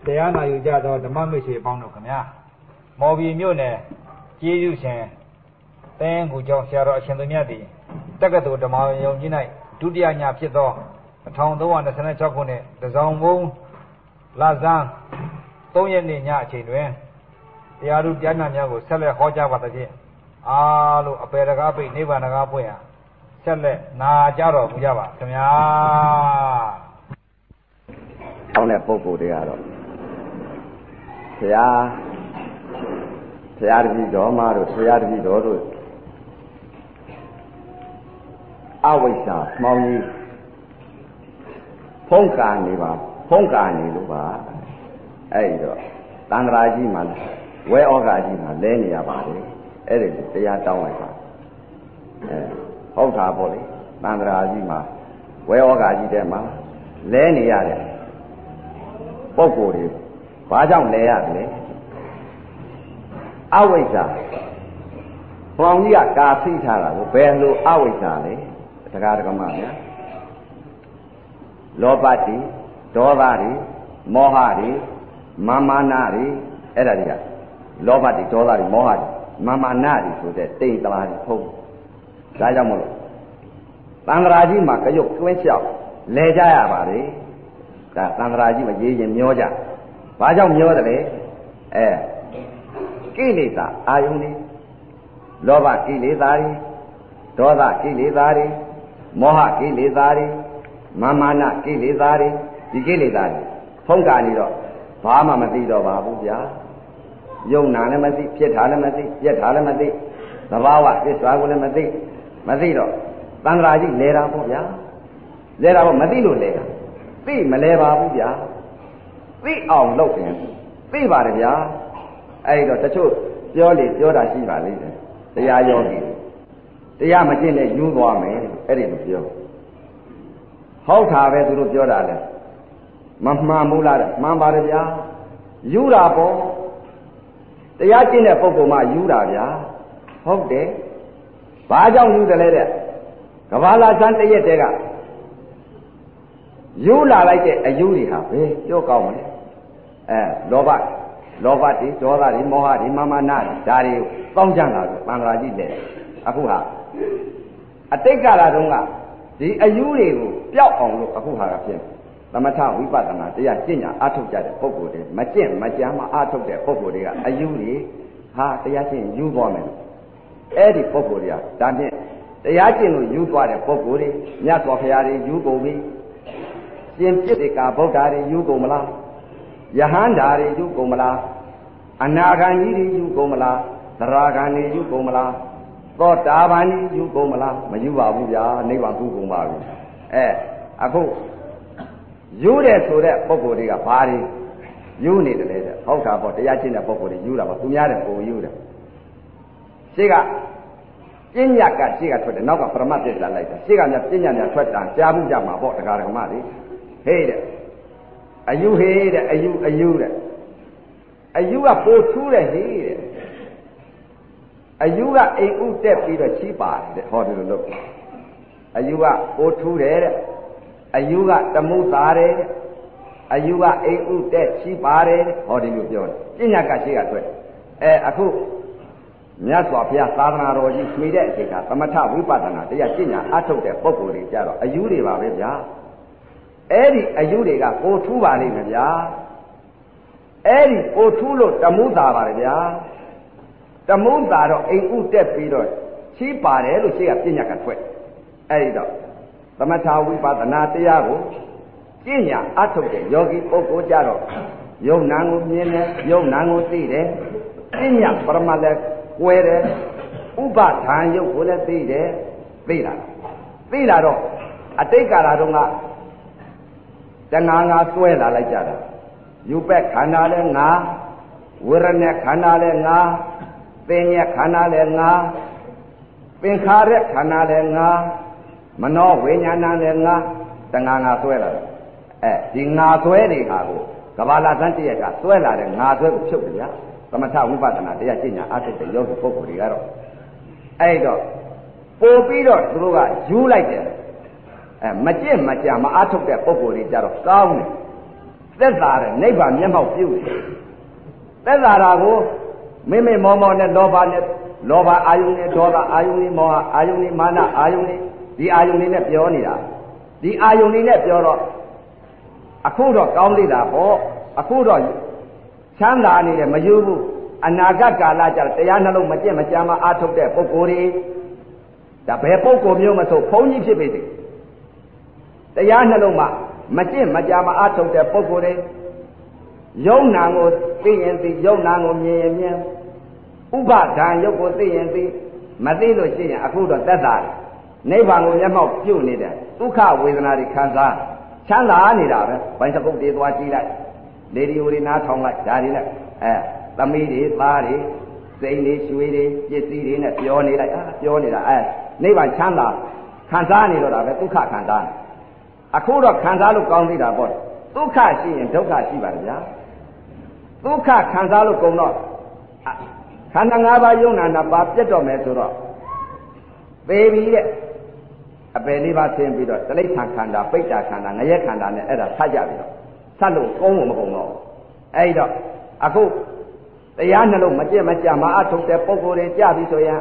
တရားနာယူကြသောဓမ္မမိတ်ဆွေပေါင်းတို့ခင်ဗျာမော်ဘီမြို့နယ်ကျေးဇူးရှင်သင်္ကူကျောင်းဆရာတော်အရှင်သူမြတ်သည်တက္ကသိုလ်ဓမ္မယုံကြီး၌ဒုတိယညဖြစ်သော1326ခုနှစ်တစောင်းဘုံလဇန်း3ရက်နေ့ညအချိန်တွင်တရားဓုတရားနာများကိုဆက်လက်ဟောကြားပါသဖြင့်အားလို့အပေတကားပိတ်နိဗ္ဗာန်တကားပွင့်ဟာဆက်လက်နာကြတော်မူကြပါခင်ဗျာအောင်းတဲ့ပုဂ္ဂိုလ်တွေကတော့ဘုရားတပည့်တော်မတို့ဘုရားတပည့်တော်တို့အဝိဇ္ဇာမှောင်ကြီးဖုံးကာနေလို့ပါအဲ့ဒီတော့တန်ត្រာကြီးမှာဝဲဩဃာကြီးမှာလဲနေရပါတယ်အဲ့ဒီတရားတောင်းလိုက်ပါဟုတ်တာပေါ့လေတန်ត្រာကြီးမှာဝဲဩဃာကြီးထဲမှာလဲနေရတယ်ပုဂ္ဂိုလ်တွေဘာကြောင့်လဲရတယ်အဝိဇ္ဇာဘောင်ကြီးကကာဖိထားတာကိုဘယ်လိုအဝိဇ္ဇာလဲတရားဓမ္မများလောဘတိဒေါသတွေမောဟတွေမာမာနတွေအဲ့ဒါတွေကလောဘတိဒေါသတွေမောဟတွေမာမာနတွေဆိုတဲ့တိမ်တလာတွေဖုံးဒါကြောင့်မလို့သံဃာကြီးမှာကြုတ်တွင်းလျှောက်လဲကြရပါလေဒါသံဃာကြီးမှာရေးရင်မျောကြဘာကြောင့်မျောတယ်လဲကိလေသာအာယုန်တွေလောဘကိလေသာတွေဒေါသကိလေသာတွေမောဟကိလေသာတွေမာမာနကိလေသာတွေဒီကိလေသာတွေဖုံးကာနေတော့ဘာမှမသိတော့ပါဘူးဗျာယုံနာလည်းမသိဖြစ်တာလည်းမသိပြက်တာလည်းမသိသဘာဝသစ္စာကိုလည်းမသိတော့သံဃာကြီးလဲတာပေါ့ဗျာလဲတာပေါ့မသိလို့လဲတာသိမလဲပါဘူးဗျာသိအောင်လုပ်ရင်သိပါတယ်ဗျာအဲ့တော့တချို့ပြောတာရှိပါလိမ့်တယ်တရားယောဂီတရားမကျင့်နဲ့ယူသွားမယ်အဲ့ဒီလိုပြောဟုတ်တာပဲသူတို့ပြောတာလဲမမှန်ဘူးလားမှန်ပါတယ်ဗျာယူတာပေါ့တရားကျင့်တဲ့ပုဂ္ဂိုလ်မှယူတာဗျာဟုတ်တယ်ဘာကြောင့်ယူတယ်လဲတဲ့ကဘာလာဆန်းတရက်တည်းကယူလာလိုက်တဲ့အယူတွေဟာပဲပြောကောင်းမလဲလောဘတွေဒေါသတွေမောဟတွေမာမာနတွေဒါတွေကောင်းကြလာဆိုသံဃာကြီးလက်အခုဟာအတိတ်ကာလတုန်းကဒီအယူတွေကိုပျောက်အောင်လို့အခုဟာကဖြစ်သမထဝိပဿနာတရားကျင့်ကြအားထုတ်ကြတဲ့ပုဂ္ဂိုလ်တွေမကျင့်မကြမ်းမအားထုတ်တဲ့ပုဂ္ဂိုလ်တွေကအယူတွေဟာတရားကျင့်ယူသွားမယ်အဲ့ဒီပုဂ္ဂိုလ်တွေကဒါဖြင့်တရားကျင့်လို့ယူသွားတဲ့ပုဂ္ဂိုလ်တွေမြတ်စွာဘုရားတွေယူကုန်ပြီရှင်ပြစ်တွေကဗုဒ္ဓတွေယူကုန်မလားယဟန္တာတွေယူကုန်မလားအနာဂံကြီးတွေယူကုန်မလားသရဂံတွေယူကုန်မလားသောတာပန်ကြီးယူကုန်မလားမယူပါဘူးဗျာနိဗ္ဗာန်ကူကုန်ပါပြီအခုယူတယ်ဆိုတဲ့ပုဂ္ဂိုလ်တွေကဘာတွေယူနေတယ်လဲတဲ့ဟုတ်တာပေါ့တရားချင်းတဲ့ပုဂ္ဂိုလ်တွေယူတာပေါ့သူများတဲ့ပုံယူတယ်ရှေ့ကပညာကရှေ့ကထွက်တယ်နောက်ကပရမတ်သစ္စာလိုက်တာရှေ့ကမြပညာများထွက်တာကြားမှုကြမှာပေါ့တရားဓမ္မတွေဟေးတဲ့အယူဟေးတဲ့အယူတဲ့အယူကပိုထူးတယ်ဟေးတဲ့အယူကအိမ်ဥတက်ပြီးတော့ချီးပါတယ်တဲ့ဟောဒီလိုလုပ်အယူကပိုထူးတယ်တဲ့အယူကတမှုသားတယ်အယူကအိမ်ဥတက်ချီးပါတယ်ဟောဒီလိုပြောတယ်ပညာကရှေ့ကထွက်အခုမြတ်စွာဘုရားသာသနာတော်ကြီးဖြေတဲ့အချိန်ကသမထဝိပဿနာတရားကျင့်ညာအထုတ်တဲ့ပုဂ္ဂိုလ်တွေကြတော့အယူတွေပါပဲဗျာအဲ့ဒီအယူတွေကပိုထူးပါလိမ့်မယ်ဗျာအဲ့ဒီပိုထူးလို့တမှုသာပါတယ်ဗျာတမှုသာတော့အိမ်ဥတက်ပြီးတော့ချီးပါတယ်လို့ရှေ့ကပညာကထွက်အဲ့ဒီတော့သမထဝိပဿနာတရားကိုကျင့်ညာအထုတ်တဲ့ယောဂီပုဂ္ဂိုလ်ကြတော့ယုံနာကိုမြင်တယ်ယုံနာကိုသိတယ်ပညာပရမတ်လည်းကွဲတယ်ဥပဒံယုတ်ကိုလည်းသိတယ်သိလာတော့အတိတ်ကာလတုန်းကတဏှာငါစွဲလာလိုက်ကြတာယူပက်ခန္ဓာလည်းငါဝေရณะခန္ဓာလည်းငါသင်ညက်ခန္ဓာလည်းငါသင်္ခါရခန္ဓာလည်းငါမနောဝိညာဏလည်းငါတဏှာငါစွဲလာတယ်ဒီငါစွဲတွေဟာကိုကဘာလာသန်းတရက်ကစွဲလာတဲ့ငါစွဲကိုဖြုတ်တယ်ဗျာသမထဝိပဿနာတရားကျင့်ညာအထုတ်တဲ့ယောဂီပုဂ္ဂိုလ်တွေကတော့အဲ့တော့ပို့ပြီးတော့သူတို့ကယူလိုက်တယ်မကျင့်မကြံမအားထုတ်တဲ့ပုဂ္ဂိုလ်တွေကြတော့ကောင်းတယ်သက်သာတဲ့နိဗ္ဗာန်မျက်မှောက်ပြုတယ်သက်သာတာကိုမိမိမောမောနဲ့လောဘအာယုန်နဲ့ဒေါသအာယုန်နဲ့မောဟအာယုန်နဲ့မာနအာယုန်နဲ့ဒီအာယုန်နဲ့ပြောနေတာဒီအာယုန်နဲ့ပြောတော့အခုတော့ကောင်းလိမ့်တာပေါ့အခုတော့ချမ်းသာနေတယ်မယူဘူးအနာဂတ်ကာလကျတရားနှလုံးမကျင့်မကြမ်းမအားထုတ်တဲ့ပုဂ္ဂိုလ်တွေဒါဘယ်ပုဂ္ဂိုလ်မျိုးမဆိုဘုန်းကြီးဖြစ်ပေစေတရားနှလုံးမှာမကျင့်မကြမ်းမအားထုတ်တဲ့ပုဂ္ဂိုလ်တွေယုံနာကိုသိရင်သိယုံနာကိုမြင်ရင်မြင်ဥပါဒံယုတ်ကိုသိရင်သိမသိလို့ရှိရင်အခုတော့သက်သာတယ်နိဗ္ဗာန်ကိုမျက်မှောက်ပြုနေတယ်ဒုက္ခဝေဒနာတွေခံစားချမ်းသာနေတာပဲဘိုင်းစကုတ်တွေသွားကြည့်လိုက်လေဒီယိုတွေနားထောင်လိုက်ဒါတွေလိုက်သမီးတွေသားတွေစိန်တွေရွှေတွေပစ္စည်းတွေနဲ့ပြောနေလိုက်ပြောနေတာနိဗ္ဗာန်ချမ်းသာခံစားနေတော့တာပဲဒုက္ခခံစားအခုတော့ခံစားလို့ကောင်းသေးတာပေါ့ဒုက္ခရှိရင်ဒုက္ခရှိပါဗျာဒုက္ခခံစားလို့ကုန်တော့ခန္ဓာ၅ပါးယုံနာနာပါပြတ်တော့မယ်ဆိုတော့သေပြီတဲ့အပယ်လေးပါးဆင်းပြီးတော့တိဋ္ဌာခန္ဓာပိဋ္ဌာခန္ဓာငရဲခန္ဓာနဲ့အဲ့ဒါဆက်ကြပြီးတော့ဆက်လို့ကုန်းလို့မကုန်းတော့အဲ့တော့အခုတရားနှလုံးမကျင့်မကြံမအထုတ်တဲ့ပုဂ္ဂိုလ်တွေကြပြီဆိုရင်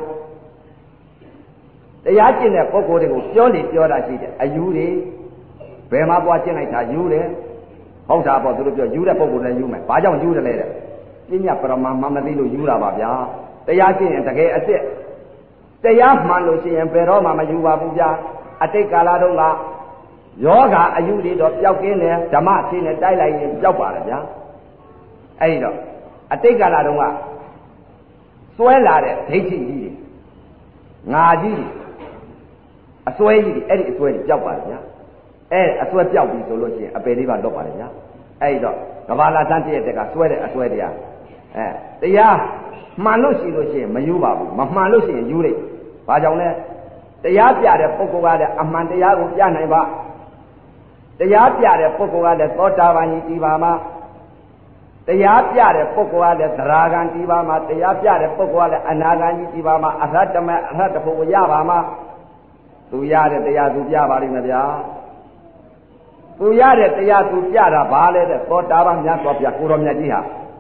တရားကျင့်တဲ့ပုဂ္ဂိုလ်တွေကိုပြောတာရှိတယ်အယူတွေဘယ်မှာပွားကျင့်လိုက်တာယူတယ်ဟုတ်တာပေါ့သူတို့ပြောယူတဲ့ပုဂ္ဂိုလ်လည်းယူမယ်ဘာကြောင့်ယူတယ်လဲတဲ့ပညာပရမမှမသိလို့ယူတာပါဗျာတရားကျင့်ရင်တကယ်အစ်စ်တရားမှန်လို့ရှိရင်ဘယ်တော့မှမယူပါဘူးဗျာအတိတ်ကာလတုန်းကယောဂအယူတွေတော့ပျောက်ကင်းတယ်ဓမ္မရှိနေတိုက်လိုက်ရင်ပျောက်ပါတယ်ဗျာအဲ့ဒီတော့အတိတ်ကာလတုန်းကစွဲလာတဲ့ဒိဋ္ဌိကြီးတွေငါကြီးတွေအစွဲကြီးတွေအဲ့ဒီအစွဲတွေပျောက်ပါတယ်ဗျာအစွဲပျောက်ပြီဆိုလို့ရှိရင်အပယ်လေးပါလွတ်ပါတယ်ဗျာအဲ့ဒီတော့ကဘာလာတန်းတည့်တဲ့ကစွဲတဲ့အစွဲတရားတရားမှန်လို့ရှိလို့ရှိရင်မယူပါဘူးမမှန်လို့ရှိရင်ယူလိုက်ဘာကြောင့်လဲတရားပြတဲ့ပုဂ္ဂိုလ်ကလည်းအမှန်တရားကိုပြနိုင်ပါတရားပြတဲ့ပုဂ္ဂိုလ်ကလည်းသောတာပန်ကြီးဒီပါမှာတရားပြတဲ့ပုဂ္ဂိုလ်ကလည်းသရဂံဒီပါမှာတရားပြတဲ့ပုဂ္ဂိုလ်ကလည်းအနာဂံကြီးဒီပါမှာအရဟတမေအရဟတဖို့ရပါမှာသူရတဲ့တရားသူပြပါလိမ့်မယ်ဗျာသူရတဲ့တရားသူပြတာဘာလဲတဲ့သောတာပန်မြတ်စွာဘုရားကိုရောမြတ်ကြီးဟာ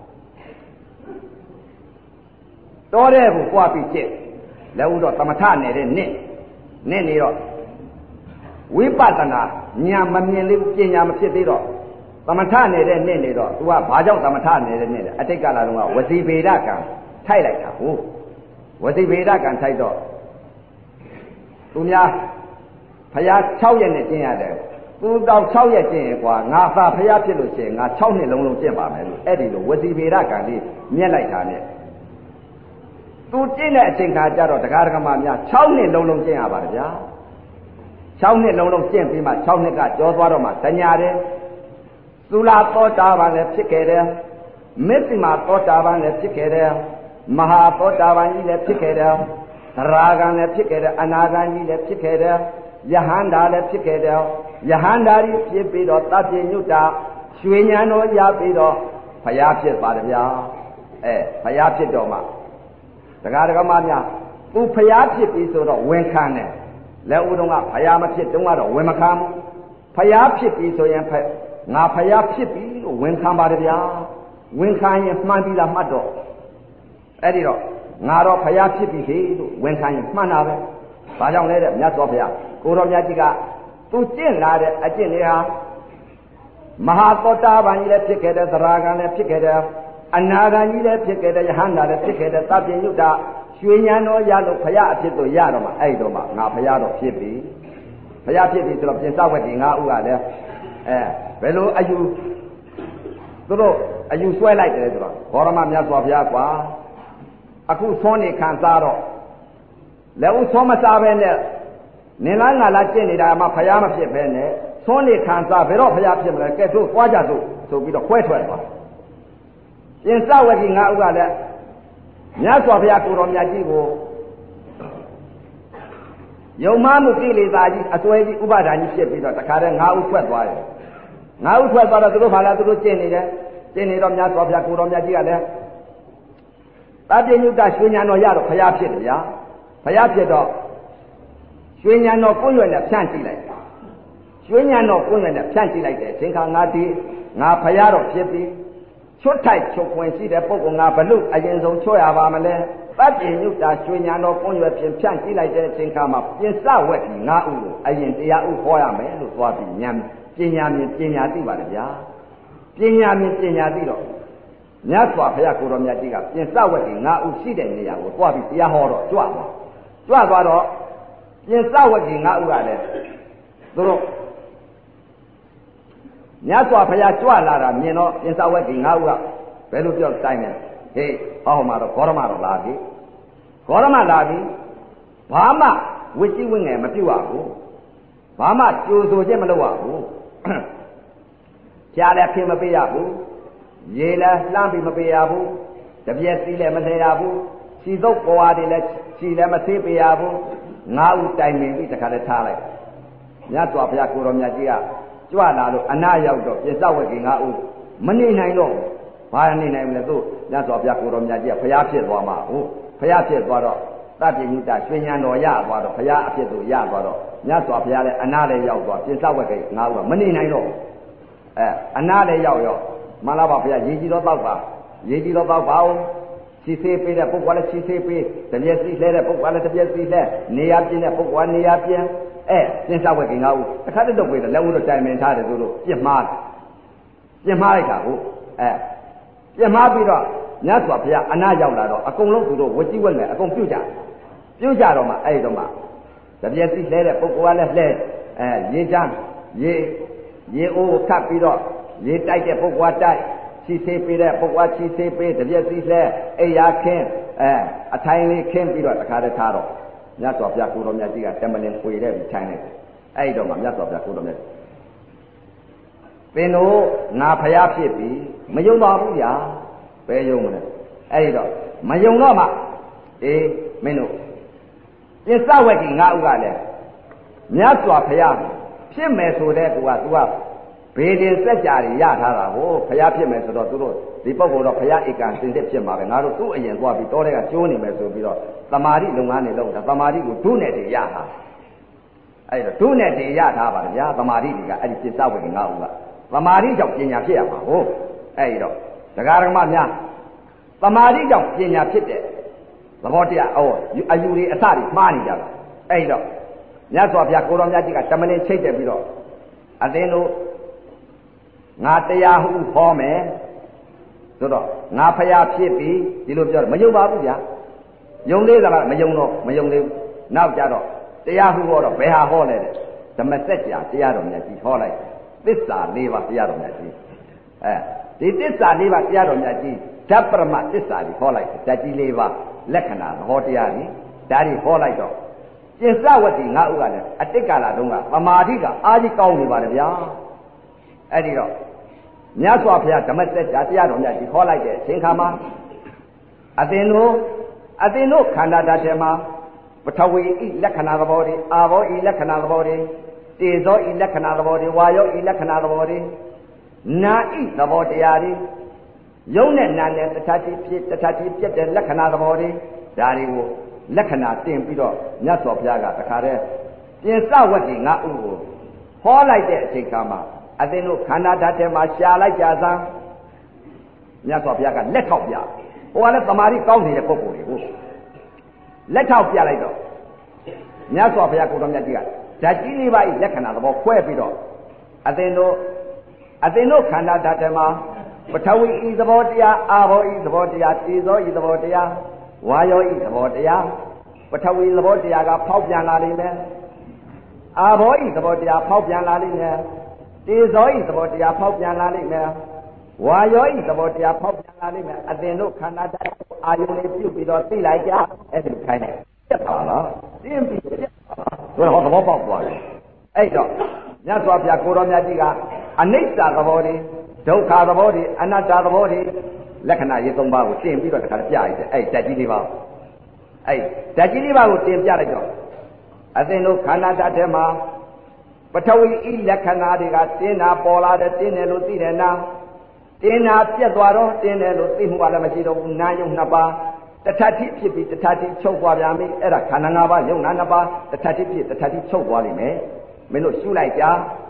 တော်တဲ့ကိုကြွားပြီးကျင့်လည်းဥတော့သမထနေတဲ့နဲ့နေတော့ဝိပဿနာဉာဏ်မမြင်လေးပညာမဖြစ်သေးတော့သမထနေတဲ့နဲ့နေတော့ तू ကဘာကြောင့်သမထနေတဲ့နဲ့လဲအတိတ်ကလာတော့ဝစီဗေဒကံထိုက်လိုက်တာဟုတ်ဝစီဗေဒကံထိုက်တော့သူများဖယား6ရက်နဲ့ကျင့်ရတယ်သူတော့6ရက်ကျင့်ရင်ကွာငါသာဖယားဖြစ်လို့ရှိရင်ငါ6နှစ်လုံးလုံးကျင့်ပါမယ်လို့အဲ့ဒီလိုဝစီဗေဒကံလေးမြက်လိုက်တာနဲ့သူကျင့်တဲ့အချိန်ခါကျတော့တရားဓမ္မများ6နှစ်လုံးလုံးကျင့်ရပါတယ်ဗျာ6နှစ်လုံးလုံးကျင့်ပြီးမှ6နှစ်ကကျော်သွားတော့မှတညာတယ်သုလာသောတာပန်လည်းဖြစ်ခဲ့တယ်မစ္စည်းမသောတာပန်လည်းဖြစ်ခဲ့တယ်မဟာသောတာပန်ကြီးလည်းဖြစ်ခဲ့တယ်သရဂံလည်းဖြစ်ခဲ့တယ်အနာဂံကြီးလည်းဖြစ်ခဲ့တယ်ယဟန္တာလည်းဖြစ်ခဲ့တယ်ယဟန္တာကြီးဖြစ်ပြီးတော့တပ္ပိညုတရွှေဉဏ်တော်ရပြီးတော့ဘုရားဖြစ်ပါတယ်ဗျာဘုရားဖြစ်တော့မှတရားဓမ္မများသူဖျားဖြစ်ပြီဆိုတော့ဝန်ခံတယ်လက်ဦးတုံးကဖျားမဖြစ်တုံးကတော့ဝန်မခံဘူးဖျားဖြစ်ပြီဆိုရင်ငါဖျားဖြစ်ပြီလို့ဝန်ခံပါတယ်ဗျာဝန်ခံရင်မှန်ပြီလားမှတ်တော့အဲ့ဒီတော့ငါတော့ဖျားဖြစ်ပြီခေလို့ဝန်ခံရင်မှန်တာပဲဘာကြောင့်လဲတဲ့မြတ်စွာဘုရားကိုတော်မြတ်ကြီးကသူကျင့်လာတဲ့အကျင့်တွေဟာမဟာသောတာပန်ကြီးလည်းဖြစ်ခဲ့တယ်သရဂံလည်းဖြစ်ခဲ့တယ်အနာဂံကြီးလည်းဖြစ်ခဲ့တယ်ယဟန္တာလည်းဖြစ်ခဲ့တယ်သဗ္ဗညုတရွှေဉဏ်တော်ရလို့ဘုရားအဖြစ်တို့ရတော့မှအဲ့တော့မှငါဘုရားတော့ဖြစ်ပြီဘုရားဖြစ်ပြီဆိုတော့ပြင်စဝတ္တိ၅ဥကလည်းဘယ်လိုအယူသူတို့အယူဆွဲလိုက်တယ်ဆိုတော့ဘောရမမြတ်စွာဘုရားကွာအခုသွန်းနေခံစားတော့လက်ဦးသွန်းမစားပဲနဲ့နင်လားငါလားကျင့်နေတာမှဘုရားမဖြစ်ပဲနဲ့သွန်းနေခံစားဘယ်တော့ဘုရားဖြစ်မလဲကဲတို့သွားကြစို့ဆိုပြီးတော့ခွဲထွက်သွားပြင်စဝတ္တိ၅ဥကလည်းမြတ်စွာဘုရားကိုတော်မြတ်ကြီးကိုယုံမှမှုကိလေသာကြီးအစွဲကြီးဥပါဒာကြီးဖြစ်ပြီးတော့တခါတည်း၅ဥထွက်သွားတယ်၅ဥထွက်သွားတော့သူတို့ဘာလဲသူတို့ကျင့်နေတယ်ကျင့်နေတော့မြတ်စွာဘုရားကိုတော်မြတ်ကြီးကလည်းတပ္ပိညုတရွှေဉဏ်တော်ရတော့ဘုရားဖြစ်တယ်ဗျာဘုရားဖြစ်တော့ရွှေဉဏ်တော်ကိုယ်ရွယ်နဲ့ဖြန့်ကြည့်လိုက်ရွှေဉဏ်တော်ကိုယ်ရွယ်နဲ့ဖြန့်ကြည့်လိုက်တယ်သင်္ခါငါဒီငါဖရာတော့ဖြစ်ပြီချွတ်ထိုက်ချုပ်ခွင့်ရှိတဲ့ပုဂ္ဂိုလ်ငါဘလို့အရင်ဆုံးချွတ်ရပါမလဲတတ်ပြညုတာရွှေညာတော်ကွန်ရွယ်ဖြင့်ဖြန့်ကြည့်လိုက်တဲ့အချိန်ခါမှာပြင်စဝက်ကြီးငါဥကိုအရင်တရားဥဟောရမယ်လို့သွားပြီးဉာဏ်ပညာမြင်ပညာသိပါလေဗျာပညာမြင်ပညာသိတော့မြတ်စွာဘုရားကိုတော်မြတ်ကြီးကပြင်စဝက်ကြီးငါဥရှိတဲ့နေရာကိုသွားပြီးတရားဟောတော့ကြွသွားတော့ပြင်စဝက်ကြီးငါဥကလည်းသူတို့မြတ်စွာဘုရားကြွလာတာမြင်တော့ပြင်စဝက်ကြီးငါဥကဘယ်လိုပြောတိုင်းလဲဟေးဟောမှာတော့ဂေါရမတော့လာပြီဂေါရမလာပြီဘာမှဝိจิဝိငယ်မပြုတ်ရဘူးဘာမှကြိုဆိုခြင်းမလုပ်ရဘူးကြားလည်းဖြစ်မပေးရဘူးရေလည်းလှမ်းပြီးမပေးရဘူးတပြက်စီးလည်းမလှည့်ရဘူးခြေသုပ်ပေါ်ရတယ်လည်းခြေလည်းမသေးပေးရဘူးငါးဦးတိုင်ပင်ပြီးတခါတည်းထားလိုက်မြတ်စွာဘုရားကိုတော်မြတ်ကြီးကကြွလာလို့အနာရောက်တော့ပြစ္ဆဝဂ်ကြီးငါးဦးမနေနိုင်တော့ဘာနေနိုင်မလဲသူမြတ်စွာဘုရားကိုတော်မြတ်ကြီးကဘုရားဖြစ်သွားမှာဟုတ်ဘုရားဖြစ်သွားတော့တပ္ပိညုတရွှေဉဏ်တော်ရသွားတော့ဘုရားအဖြစ်သူရသွားတော့မြတ်စွာဘုရားလည်းအနာလည်းရောက်သွားပြစ္ဆဝဂ်ကြီးငါးဦးကမနေနိုင်တော့အနာလည်းရောက်ရောမှန်လားပါဘုရားရေကြီးတော့တောက်ပါရေကြီးတော့တောက်ပါဦးခြေသေးပေးတဲ့ပုဂ္ဂိုလ်လည်းခြေသေးပေးတပြက်စီလှဲတဲ့ပုဂ္ဂိုလ်လည်းတပြက်စီလှဲနေရာပြင်းတဲ့ပုဂ္ဂိုလ်ကနေရာပြင်းပြင်းစားဝဲခင်ငါဦးတစ်ခါတည်းတော့ပြေးတယ်လက်ဦးတော့တိုင်ပင်ထားတယ်သူတို့ပြစ်မှားလိုက်တာဟုတ်ပြစ်မှားပြီးတော့မြတ်စွာဘုရားအနာရောက်လာတော့အကုန်လုံးသူတို့ဝကြီးဝက်နဲ့အကုန်ပြုတ်ကြတော့မှအဲ့တော့မှတပြက်စီလှဲတဲ့ပုဂ္ဂိုလ်ကလည်းလှဲရေချမ်းရေအိုးခတ်ပြီးတော့ရေတိုက်တဲ့ပုဂ္ဂိုလ်တိုက်ခြေသေးပေးတဲ့ပုဂ္ဂိုလ်ခြေသေးပေးတပြက်စီလှဲအိယာခင်းအထိုင်လေးခင်းပြီးတော့တခါတည်းထားတော့မြတ်စွာဘုရားကိုတော်မြတ်ကြီးကတမလင်ခွေတဲ့ပြီးထိုင်လိုက်အဲ့တော့မှမြတ်စွာဘုရားကိုတော်မြတ်ပင်တို့ငါဖျားဖြစ်ပြီမယုံပါဘူးဗျာဘယ်ယုံမလဲအဲ့တော့မယုံတော့မှမင်းတို့ပြစ္ဆဝဂ်ကြီးငါဥကလည်းမြတ်စွာဘုရားဖြစ်မယ်ဆိုတဲ့သူကဘေးတင်စက်ကြတွေရထားတာကိုဘုရားဖြစ်မယ်ဆိုတော့သူတို့ဒီပုဂ္ဂိုလ်တော့ဘုရားဧကံစင်စစ်ဖြစ်မှာပဲငါတို့သူ့အရင်သွားပြီးတောထဲကကျိုးနေမယ်ဆိုပြီးတော့သမာဓိလုပ်ငန်းတွေလုပ်တာသမာဓိကိုဒုနဲ့တည်းရထားအဲ့တော့ဒုနဲ့တည်းရထားပါဗျာသမာဓိတွေကအဲ့ဒီပြစ္ဆဝဂ်ငါးဦးကသမာဓိကြောင့်ပညာဖြစ်ရမှာဟုတ်အဲ့တော့ဒကာဒကမများသမာဓိကြောင့်ပညာဖြစ်တဲ့သဘောတရားအယူတွေအစတွေမှားနေကြတာအဲ့တော့မြတ်စွာဘုရားကိုတော်မြတ်ကြီးကတမလင်ချိတ်တယ်ပြီးတော့အသင်တို့ငါတရားဟုဟောမယ်ဆိုတော့ငါဖျားဖြစ်ပြီဒီလိုပြောတယ်မယုံပါဘူးဗျာယုံသေးသလားမယုံသေးဘူးနောက်ကြတော့တရားဟုဟောတော့ဘယ်ဟာဟောလဲတဲ့ဓမ္မစကြာတရားတော်မြတ်ကြီးဟောလိုက်သစ္စာ၄ပါးတရားတော်မြတ်ကြီးဒီသစ္စာ၄ပါးတရားတော်မြတ်ကြီးဓပ္ပရမသစ္စာကြီးဟောလိုက်ဓာတ်ကြီး၄ပါးလက္ခဏာသဘောတရားကြီးဒါကြီးဟောလိုက်တော့ပြစ္ဆဝဂ်ကြီးငါဥကလည်းအတိတ်ကာလတုန်းကသမာဓိကအာကြီးကောင်းနေပါတယ်ဗျာအဲ့ဒီတော့မြတ်စွာဘုရားဓမ္မစကြာတရားတော်မြတ်ကြီးဟောလိုက်တဲ့အချိန်ခါမှာအသင်တို့ခန္ဓာဓာတ်ထဲမှာပထဝီဤလက္ခဏာသဘောတွေအာဘောဤလက္ခဏာသဘောတွေတေဇောဤလက္ခဏာသဘောတွေဝါယောဤလက္ခဏာသဘောတွေနာဤသဘောတရားတွေယုံနဲ့နာနဲ့တထတိဖြစ်ပြတ်တဲ့လက္ခဏာသဘောတွေဒါတွေကိုလက္ခဏာတင်ပြီးတော့မြတ်စွာဘုရားကတခါတည်းပြင်စဝဂ်ကြီးငါဥကိုဟောလိုက်တဲ့အချိန်ခါမှာအသင်တို့ခန္ဓာဓာတ်ထဲမှာရှားလိုက်ကြစမ်းမြတ်စွာဘုရားကလက်ထောက်ပြဟိုကလည်းသမာဓိကောင်းနေတဲ့ပုဂ္ဂိုလ်တွေကိုလက်ထောက်ပြလိုက်တော့မြတ်စွာဘုရားကိုတော်မြတ်ကြီးကဓာတ်ကြီးလေးပါးဤလက္ခဏာသဘောခွဲပြီးတော့အသင်တို့ခန္ဓာဓာတ်ထဲမှာပထဝီဤသဘောတရားအာဘောဤသဘောတရားတေဇောဤသဘောတရားဝါယောဤသဘောတရားပထဝီသဘောတရားကဖောက်ပြန်လာလိမ့်မယ်အာဘောဤသဘောတရားဖောက်ပြန်လာလိမ့်မယ်တေဇောဤသဘောတရားဖောက်ပြန်လာလိမ့်မယ်ဝါယောဤသဘောတရားဖောက်ပြန်လာလိမ့်မယ်အသင်တို့ခန္ဓာဓာတ်အာယုန်လေးပြုတ်ပြီးတော့သိလိုက်ကြအဲ့ဒီခိုင်းတယ်ပြတ်ပါလားတင်းပြီးပြတ်ပါလားဟောသဘောပေါက်သွားတယ်အဲ့တော့မြတ်စွာဘုရားကိုတော်မြတ်ကြီးကအနိစ္စသဘောတွေဒုက္ခသဘောတွေအနတ္တသဘောတွေလက္ခဏာရေး၃ပါးကိုတင်ပြီးတော့တခါပြလိုက်တယ်အဲ့ဓာတ်ကြီး၄ပါးအဲ့ဓာတ်ကြီး၄ပါးကိုတင်ပြလိုက်တော့အသင်တို့ခန္ဓာဓာတ်ထဲမှာပထဝီဤလက္ခဏာတွေကတင်းတာပေါ်လာတယ်တင်းတယ်လို့သိတယ်နာတင်းတာပြတ်သွားတော့တင်းတယ်လို့သိမှုကလည်းမရှိတော့ဘူးနာယုံနှစ်ပါးတထတိဖြစ်ပြီးတထတိချုပ်သွားပြန်ပြီအဲ့ဒါခန္ဓာ၅ပါးယုံနာနှစ်ပါးတထတိဖြစ်တထတိချုပ်သွားလိမ့်မယ်မင်းတို့ရှုလိုက်ကြတ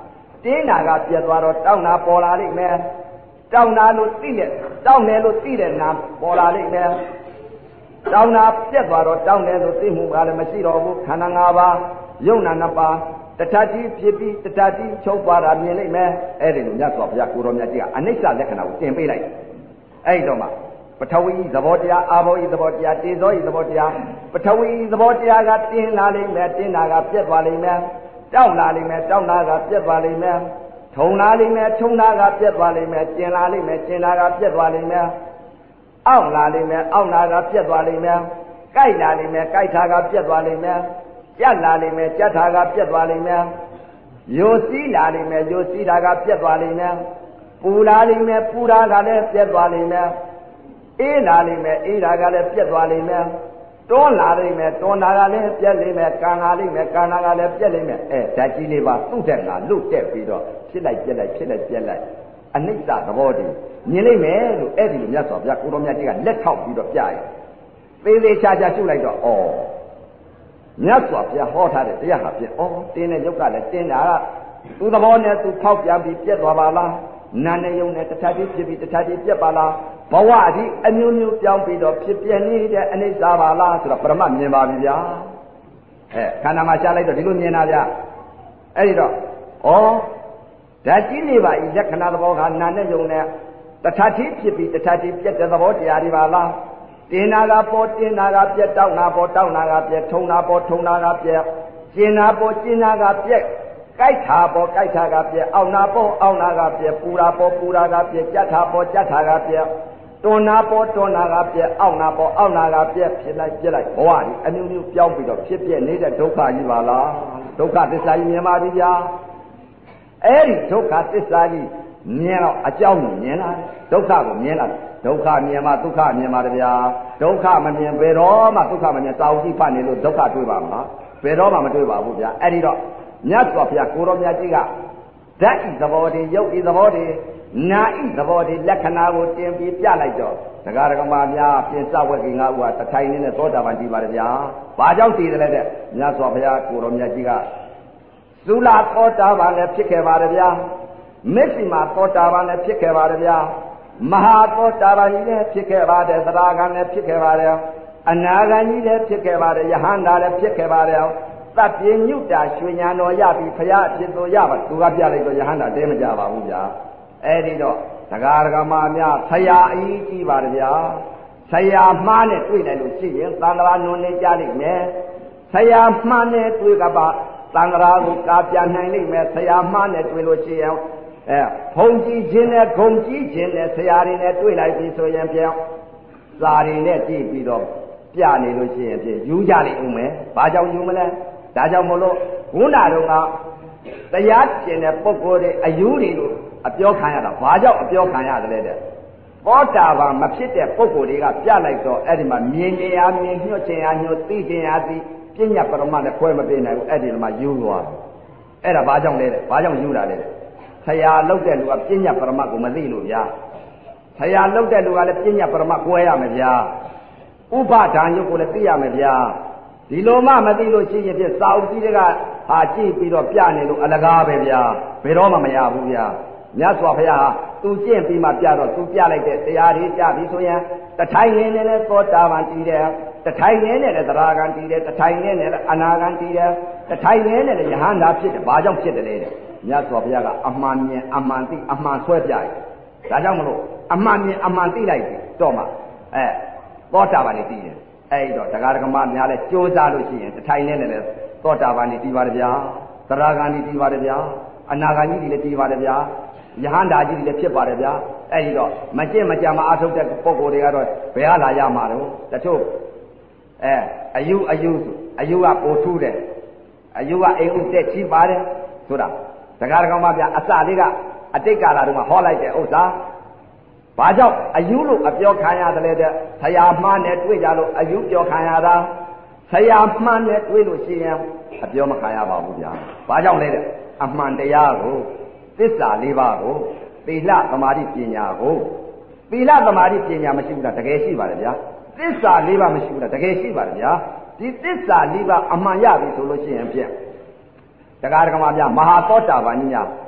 တင်းနာကပြက်သွားတော့တောင်းနာပေါ်လာလိမ့်မယ်တောင်းနာလို့သိတဲ့တောင်းတယ်လို့သိတဲ့နာပေါ်လာလိမ့်မယ်တောင်းနာပြက်သွားတော့တောင်းတယ်လို့သိမှုကလည်းမရှိတော့ဘူးခန္ဓာ၅ပါးယုံနာ၅ပါးတထတိဖြစ်ပြီးတထတိချုပ်သွားတာမြင်လိမ့်မယ်အဲ့ဒီလိုမြတ်စွာဘုရားကိုတော်မြတ်ကြီးကအနိစ္စလက္ခဏာကိုသင်ပေးလိုက်အဲ့တော့မှပထဝီသဘောတရားအာဘောဤသဘောတရားတေဇောဤသဘောတရားပထဝီသဘောတရားကတင်းလာလိမ့်မယ်တင်းတာကပြက်သွားလိမ့်မယ်တောင်းလာလိမ့်မယ်တောင်းတာကပြက်သွားလိမ့်မယ်ထုံလာလိမ့်မယ်ထုံတာကပြက်သွားလိမ့်မယ်ကျင်လာလိမ့်မယ်ကျင်တာကပြက်သွားလိမ့်မယ်အောင့်လာလိမ့်မယ်အောင့်တာကပြက်သွားလိမ့်မယ်ကြိုက်လာလိမ့်မယ်ကြိုက်တာကပြက်သွားလိမ့်မယ်ကြက်လာလိမ့်မယ်ကြက်တာကပြက်သွားလိမ့်မယ်ယိုစီးလာလိမ့်မယ်ယိုစီးတာကပြက်သွားလိမ့်မယ်ပူလာလိမ့်မယ်ပူတာကလည်းပြက်သွားလိမ့်မယ်အေးလာလိမ့်မယ်အေးတာကလည်းပြက်သွားလိမ့်မယ်တွန်းလာလိမ့်မယ်တွန်းတာကလည်းပြက်လိမ့်မယ်ကန်လာလိမ့်မယ်ကန်တာကလည်းပြက်လိမ့်မယ်ဓာတ်ကြီးလေးပါသူ့တဲ့ငါလွတ်တက်ပြီးတော့ဖြစ်လိုက်ပြက်လိုက်ဖြစ်လိုက်ပြက်လိုက်အနိစ္စသဘောတည်းမြင်လိမ့်မယ်လို့အဲ့ဒီလိုမြတ်စွာဘုရားကိုတော်မြတ်ကြီးကလက်ထောက်ပြီးတော့ပြရသေးသေးချာချာရှုလိုက်တော့ဩမြတ်စွာဘုရားဟောထားတဲ့တရားဟာဖြင့်ဩတင်းတဲ့ယုတ်ကလည်းတင်းတာကသူ့သဘောနဲ့သူဖောက်ပြန်ပြီးပြက်သွားပါလားနာနဲ့ယုံနဲ့တထတိဖြစ်ပြီးတထတိပြက်ပါလားဘဝဒီအမျိုးမျိုးပြောင်းပြီးတော့ဖြစ်ပြနေတဲ့အနိစ္စပါလားဆိုတော့ပရမတ်မြင်ပါပြီဗျာခန္ဓာမှာရှားလိုက်တော့ဒီလိုမြင်တာဗျာအဲ့ဒီတော့ဩဓာတ်ကြီးနေပါဤလက္ခဏာသဘောကနာနဲ့ယုံနဲ့တထတိဖြစ်ပြီးတထတိပြက်တဲ့သဘောတရားတွေပါလားတင်နာကပေါ်တင်နာကပြက်တောက်နာပေါ်တောက်နာကပြက်ထုံနာပေါ်ထုံနာကပြက်ကျင်နာပေါ်ကျင်နာကပြက်ကြိုက်တာပေါ်ကြိုက်တာကပြက်အောက်နာပေါ်အောက်နာကပြက်ပူတာပေါ်ပူတာကပြက်ကြက်တာပေါ်ကြက်တာကပြက်တွန်းနာပေါ်တွန်းနာကပြက်အောက်နာပေါ်အောက်နာကပြက်ဖြစ်လိုက်ပြက်လိုက်ဘဝကြီးအမျိုးမျိုးပြောင်းပြီးတော့ဖြစ်ပြနေတဲ့ဒုက္ခကြီးပါလားဒုက္ခသစ္စာကြီးမြင်ပါပြီဗျာအဲ့ဒီဒုက္ခသစ္စာကြီးမြင်တော့အကြောင်းကိုမြင်လာဒုက္ခကိုမြင်လာဒုက္ခမြင်မှဒုက္ခမြင်ပါတဗျာဒုက္ခမမြင်ဘယ်တော့မှဒုက္ခမမြင်စာအုပ်ကြီးဖတ်နေလို့ဒုက္ခတွေ့ပါမလားဘယ်တော့မှမတွေ့ပါဘူးဗျာအဲ့ဒီတော့မြတ်စွာဘုရားကိုတော်မြတ်ကြီးကဓာတ်ဤသဘောတည်းယုတ်ဤသဘောတည်းနာဤသဘောတည်းလက္ခဏာကိုတင်ပြီးပြလိုက်တော့ဒကာဒကမာများပြင်စဝက်ကြီးငါဥဟာတထိုင်နေတဲ့သောတာပန်ကြီးပါတဗျာဘာကြောင့်တည်တယ်လဲတဲ့မြတ်စွာဘုရားကိုတော်မြတ်ကြီးကသုလာသောတာပန်လည်းဖြစ်ခဲ့ပါတဗျာမစ္စိမသောတာပန်လည်းဖြစ်ခဲ့ပါတဗျာမဟာသောတာပန်ကြီးလည်းဖြစ်ခဲ့ပါတယ်သရဂံလည်းဖြစ်ခဲ့ပါတယ်အနာဂံကြီးလည်းဖြစ်ခဲ့ပါတယ်ယဟန္တာလည်းဖြစ်ခဲ့ပါတယ်သဗ္ဗညုတာရွှေညာတော်ရပြီဖရာအဖြစ်ဆိုရပါသူကပြလိုက်တော့ယဟန္တာတဲမကြပါဘူးဗျာအဲ့ဒီတော့ဒကာဒကမာများဖရာအကြီးကြီးပါတယ်ဗျာဆရာမှားနဲ့တွေ့လိုက်လို့ရှိရင်သံဃာနွန်နေကြလိမ့်မယ်ဆရာမှားနဲ့တွေ့ကပါသံဃာကိုကာပြန်နိုင်လိမ့်မယ်ဆရာမှားနဲ့တွေ့လို့ရှိရင်ဘုံကြီးခြင်းနဲ့ဂုံကြီးခြင်းနဲ့ဆရာတွေနဲ့တွေ့လိုက်ပြီဆိုရင်ပြောင်းစာတွေနဲ့ကြည့်ပြီးတော့ပြနေလို့ရှိရင်ဖြင့်ယူကြလိမ့်ဦးမယ်ဘာကြောင့်ယူမလဲဒါကြောင့်မို့လို့ဘုန်းတော်ကတရားကျင့်တဲ့ပုဂ္ဂိုလ်တွေအယူတွေကိုအပြောခံရတာဘာကြောင့်အပြောခံရတယ်လဲတဲ့သောတာပန်မဖြစ်တဲ့ပုဂ္ဂိုလ်တွေကပြလိုက်တော့အဲ့ဒီမှာမြင်နေရမြင်ညွှတ်ချင်ရညွှတ်သိချင်ရသိပညာပရမတ်နဲ့ခွဲမပေးနိုင်ဘူးအဲ့ဒီမှာယူသွားအဲ့ဒါဘာကြောင့်လဲတဲ့ဘာကြောင့်ယူတာလဲတဲ့ဆရာလောက်တဲ့လူကပညာပရမတ်ကိုမသိလို့ဗျာဆရာလောက်တဲ့လူကလည်းပညာပရမတ်ကွဲရမယ်ဗျာဥပဒါညုတ်ကိုလည်းသိရမယ်ဗျာဒီလိုမှမသိလို့ရှိရင်ဖြင့်စာအုပ်ကြီးတွေကဟာကြည့်ပြီးတော့ပြနေလို့အလကားပဲဗျာဘယ်တော့မှမရဘူးဗျာမြတ်စွာဘုရားဟာသူကျင့်ပြီးမှပြတော့သူပြလိုက်တဲ့တရားတွေကြပြီဆိုရင်တထိုင်နေနဲ့သောတာပန်တည်တယ်တထိုင်နေနဲ့သရဂံတည်တယ်တထိုင်နေနဲ့အနာဂံတည်တယ်တထိုင်နေနဲ့ယဟန္တာဖြစ်တယ်ဘာကြောင့်ဖြစ်တယ်လဲတဲ့မြတ်စွာဘုရားကအမှန်မြင်အမှန်သိအမှန်ဆွဲပြတယ်ဒါကြောင့်မလို့အမှန်မြင်အမှန်သိလိုက်ပြီတော့မှသောတာပန်တည်တယ်အဲ့တော့တရားဓမ္မများလဲကြိုးစားလို့ရှိရင်တထိုင်နဲ့လည်းသောတာပန်တည်ပါတယ်ဗျာသရဂံတည်ပါတယ်ဗျာအနာဂံကြီးတွေလည်းတည်ပါတယ်ဗျာယဟန္တာကြီးတွေလည်းဖြစ်ပါတယ်ဗျာအဲ့ဒီတော့မကျင့်မကြံမအားထုတ်တဲ့ပုဂ္ဂိုလ်တွေကတော့ဘယ်ဟာလာရမှာတော့တချို့အယူကပိုထူးတယ်အယူကအိမ်ဥတက်ချီးပါတယ်ဆိုတာတရားဓမ္မဗျာအစလေးကအတိတ်ကာလတုန်းကဟောလိုက်တဲ့ဥစ္စာဘာကြောင့်အယူလို့အပြောခံရတယ်လဲတဲ့ဆရာမှားနဲ့တွေ့ကြလို့အယူပြောခံရတာဆရာမှားနဲ့တွေ့လို့ရှိရင်အပြောမခံရပါဘူးဗျာဘာကြောင့်လဲတဲ့အမှန်တရားကိုသစ္စာ၄ပါးကိုသီလသမာဓိပညာကိုသီလသမာဓိပညာမရှိဘူးလားတကယ်ရှိပါတယ်ဗျာသစ္စာ၄ပါးမရှိဘူးလားတကယ်ရှိပါတယ်ဗျာဒီသစ္စာ၄ပါးအမှန်ရပြီဆိုလို့ရှိရင်ဖြင့်တရားဓမ္မများမဟာသောတာပန်ကြီးများ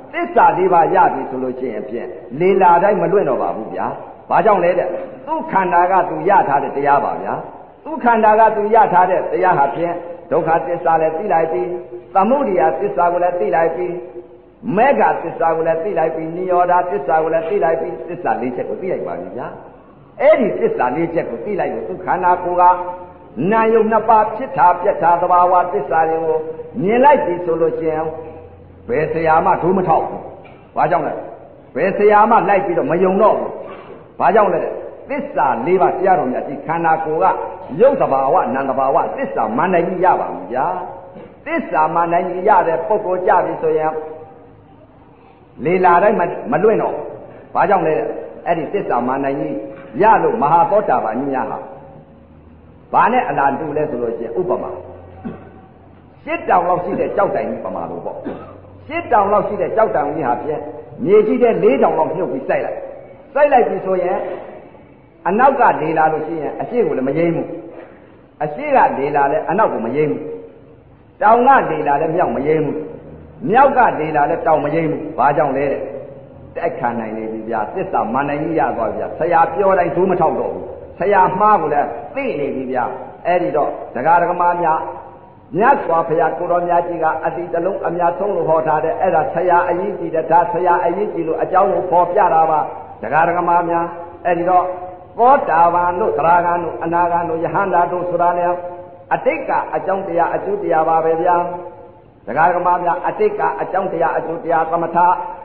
သစ္စာလေးပါးရပြီဆိုလို့ရှိရင်ဖြင့်လေလာတိုင်းမလွင့်တော့ပါဘူးဗျာဘာကြောင့်လဲတဲ့သူခန္ဓာကသူရထားတဲ့တရားပါဗျာသူခန္ဓာကသူရထားတဲ့တရားဟာဖြင့်ဒုက္ခသစ္စာလည်းသိလိုက်ပြီသမုဒိယသစ္စာကိုလည်းသိလိုက်ပြီမေဃသစ္စာကိုလည်းသိလိုက်ပြီနိရောဓသစ္စာကိုလည်းသိလိုက်ပြီသစ္စာ၄ချက်ကိုသိလိုက်ပါပြီဗျာအဲ့ဒီသစ္စာ၄ချက်ကိုသိလိုက်လို့သူခန္ဓာကိုယ်ကနာယုံနှစ်ပါးဖြစ်တာပြက်တာသဘာဝသစ္စာတွေကိုမြင်လိုက်ပြီဆိုလို့ချင်းဘယ်ဆရာမှဒိုးမထောက်ဘူးဘာကြောင့်လဲဘယ်ဆရာမှလိုက်ပြီးတော့မယုံတော့ဘူးဘာကြောင့်လဲသစ္စာ၄ပါးတရားတော်များဒီခန္ဓာကိုယ်ကရုပ်သဘာဝနာမ်သဘာဝသစ္စာမှန်တယ်ကြီးရပါဘူးဗျာသစ္စာမှန်တယ်ကြီးရတဲ့ပုဂ္ဂိုလ်ကြပြီဆိုရင်လေလာတိုင်းမလွင့်တော့ဘာကြောင့်လဲအဲ့ဒီသစ္စာမှန်တယ်ကြီးရလို့မဟာသောတာပန်ကြီးများဟာဘာနဲ့အလားတူလဲဆိုလို့ရှိရင်ဥပမာရှစ်တောင်လောက်ရှိတဲ့ကြောက်တိုင်ကြီးပမာလို့ပေါ့ရှစ်တောင်လောက်ရှိတဲ့ကြောက်တိုင်ကြီးဟာဖြင့်မြေကြီးတဲ့၄တောင်လောက်မြုပ်ပြီးစိုက်လိုက်ပြီဆိုရင်အနောက်ကလေလာလို့ရှိရင်အရှိကိုလည်းမငြိမ်းဘူးအရှိကလေလာလည်းအနောက်ကိုမငြိမ်းဘူးတောင်ကလေလာလည်းမြောက်မငြိမ်းဘူးမြောက်ကလေလာလည်းတောင်မငြိမ်းဘူးဘာကြောင့်လဲတဲ့တိုက်ခံနိုင်နေပြီဗျာသစ္စာမှန်နိုင်ကြီးရသွားပြီဗျာဆရာပြောတိုင်းဒိုးမထောက်တော့ဘူးဆရာမှားကိုလည်းသိနေပြီဗျာအဲ့ဒီတော့ဒကာဒကမများမြတ်စွာဘုရားကိုတော်မြတ်ကြီးကအတိတလုံးအများဆုံးလို့ဟောထားတဲ့အဲ့ဒါဆရာအရေးကြီးတဲ့ဒါဆရာအရေးကြီးလို့အကြောင်းကိုပေါ်ပြတာပါဒကာဒကမများအဲ့ဒီတော့သောတာပန်တို့သရဂံတို့အနာဂံတို့ယဟန္တာတို့ဆိုတာလေအတိတ်ကအကြောင်းတရားအကျိုးတရားပါပဲဗျာဒကာဒကမများအတိတ်ကအကြောင်းတရားအကျိုးတရားသမထ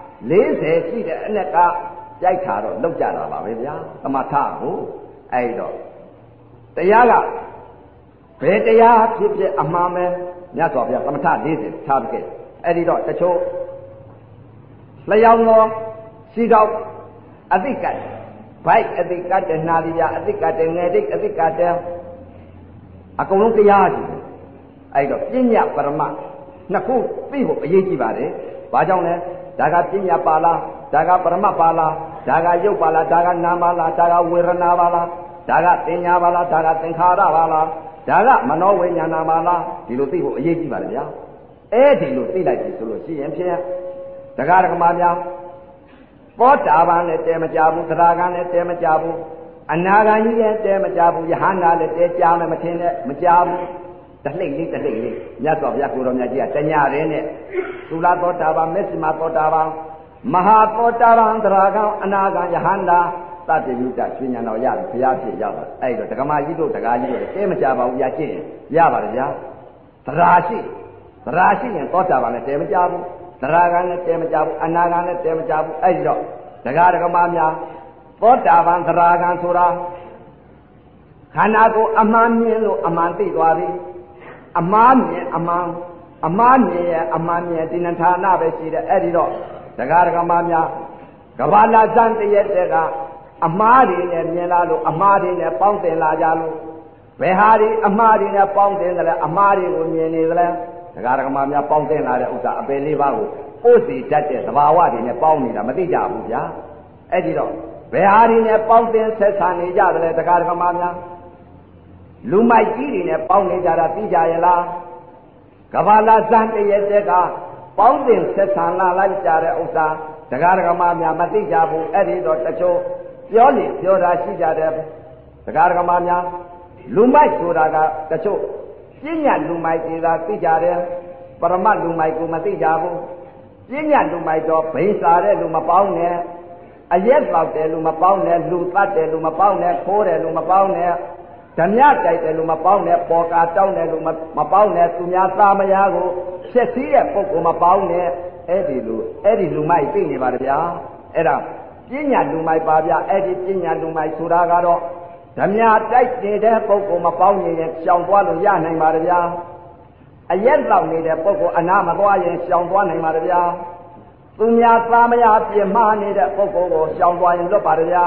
40ရှိတဲ့အ내ကကြိုက်တာတော့လောက်ကြတာပါပဲဗျာသမထကိုအဲ့တော့တရားကဘယ်တရားဖြစ်ဖြစ်အမှန်ပဲမြတ်စွာဘုရားသမထ40ထားခဲ့အဲ့ဒီတော့တချို့လျောင်းတော်စီတော့အသိကတ်ဘိုက်အသိကတ်တဲ့နာလီပြအသိကတ်တဲ့ငယ်တိတ်အသိကတ်တဲ့အကုန်လုံးတရားကြီးအဲ့တော့ပညာပရမနှစ်ခုသိဖို့အရေးကြီးပါတယ်ဘာကြောင့်လဲဒါကပညာပါလားဒါကပရမပါလားဒါကရုပ်ပါလားဒါကနာမ်ပါလားဒါကဝေဒနာပါလားဒါကသင်ညာပါလားဒါကသင်္ခါရပါလားဒါကမနောဝိညာဏပါလားဒီလိုသိဖို့အရေးကြီးပါလေဗျာအဲ့ဒီလိုသိလိုက်ပြီဆိုလို့ရှိရင်ဖြင့်ဒကာဒကမများသောတာပန်လည်းတဲမကြဘူးသရဂံလည်းတဲမကြဘူးအနာဂံကြီးလည်းတဲမကြဘူးယဟန္တာလည်းတဲကြမယ်မထင်နဲ့မကြဘူးတလှိမ့်လေးမြတ်စွာဘုရားကိုတော်မြတ်ကြီးကတညာရဲနဲ့သုလာသောတာပန်မက်စိမသောတာပန်မဟာသောတာပန်သရဂံအနာဂံယဟန္တာသတ္တယုတ္တရွှေဉာဏ်တော်ရပြီဘုရားဖြစ်ရောက်လာအဲ့တော့ဒကမကြီးတို့ဒကာကြီးတို့တဲမကြပါဘူးရကျင့်ရပါတယ်ဗျာသရာရှိရင်သောတာပန်လည်းတဲမကြဘူးသရဂံလည်းတဲမကြဘူးအနာဂံလည်းတဲမကြဘူးအဲ့ဒီတော့ဒကာဒကမများသောတာပန်သရဂံဆိုတာခန္ဓာကိုယ်အမှန်မြင်လို့အမှန်သိသွားပြီအမှားမြင်အမှန်ရဲ့အမှန်မြင်ဒီနှဌာနပဲရှိတယ်အဲ့ဒီတော့ဒကာဒကမများကဘာလာဇန်တရက်တည်းကအမှားတွေနဲ့မြင်လာလို့အမှားတွေနဲ့ပေါင်းတင်လာကြလို့ဘယ်ဟာတွေအမှားတွေနဲ့ပေါင်းတင်တယ်လဲအမှားတွေကိုမြင်နေတယ်လဲဒကာဒကမများပေါင်းတင်လာတဲ့ဥစ္စာအပယ်လေးပါးကိုပို့စီတတ်တဲ့သဘာဝတွေနဲ့ပေါင်းနေတာမသိကြဘူးဗျာအဲ့ဒီတော့ဘယ်ဟာတွေနဲ့ပေါင်းတင်ဆက်ဆံနေကြတယ်လဲဒကာဒကမများလူမိုက်ကြီးတွေနဲ့ပေါင်းနေကြတာသိကြရဲ့လားကဘာလာဇန်တရက်တည်းကပေါင်းတင်ဆက်ဆံလာလိုက်ကြတဲ့ဥစ္စာဒကာဒကမများမသိကြဘူးအဲ့ဒီတော့တချို့ပြောတာရှိကြတယ်ဒကာဒကမများလူမိုက်ဆိုတာကတချို့ပညာလူမိုက်တွေသာသိကြတယ်ပရမလူမိုက်ကိုမသိကြဘူးပညာလူမိုက်တော့ဘိန်းစားတဲ့လူမပေါင်းနဲ့အရက်ပေါက်တယ်လူမပေါင်းနဲ့လူသတ်တယ်လူမပေါင်းနဲ့ခိုးတယ်လူမပေါင်းနဲ့ဓမြတိုက်တယ်လူမပေါင်းနဲ့ပေါ်ကာတောင်းတယ်လူမပေါင်းနဲ့သူများသားမယားကိုဖြည့်ဆည်းတဲ့ပုဂ္ဂိုလ်မပေါင်းနဲ့အဲ့ဒီလူမိုက်သိနေပါဗျာအဲ့ဒါပညာလူမိုက်ပါဗျာအဲ့ဒီပညာလူမိုက်ဆိုတာကတော့ဓမြတိုက်နေတဲ့ပုဂ္ဂိုလ်မပေါင်းရင်ရှောင်သွားလို့ရနိုင်ပါဗျာအရက်လောက်နေတဲ့ပုဂ္ဂိုလ်အနာမသွားရင်ရှောင်သွားနိုင်ပါဗျာသူများသားမယားပြမနေတဲ့ပုဂ္ဂိုလ်ကိုရှောင်သွားရင်လွတ်ပါဗျာ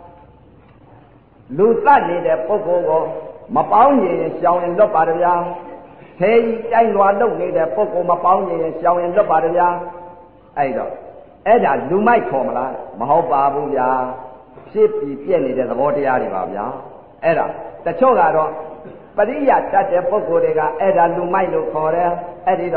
လူသတ်နေတဲ့ပုဂ္ဂိုလ်ကိုမပေါင်းရင်ရှောင်ရင်လွတ်ပါဗျာသေကြီးတိုင်းလွာလုပ်နေတဲ့ပုဂ္ဂိုလ်မပေါင်းရင်ရှောင်ရင်လွတ်ပါဗျာအဲ့တော့အဲ့ဒါလူမိုက်ခေါ်မလားမဟုတ်ပါဘူးဗျာဖြစ်ပြီးပြည့်နေတဲ့သဘောတရားတွေပါဗျာအဲ့ဒါတချို့ကတော့ပရိယတတ်တဲ့ပုဂ္ဂိုလ်တွေကအဲ့ဒါလူမိုက်လို့ခေါ်တယ်အဲ့ဒီတော့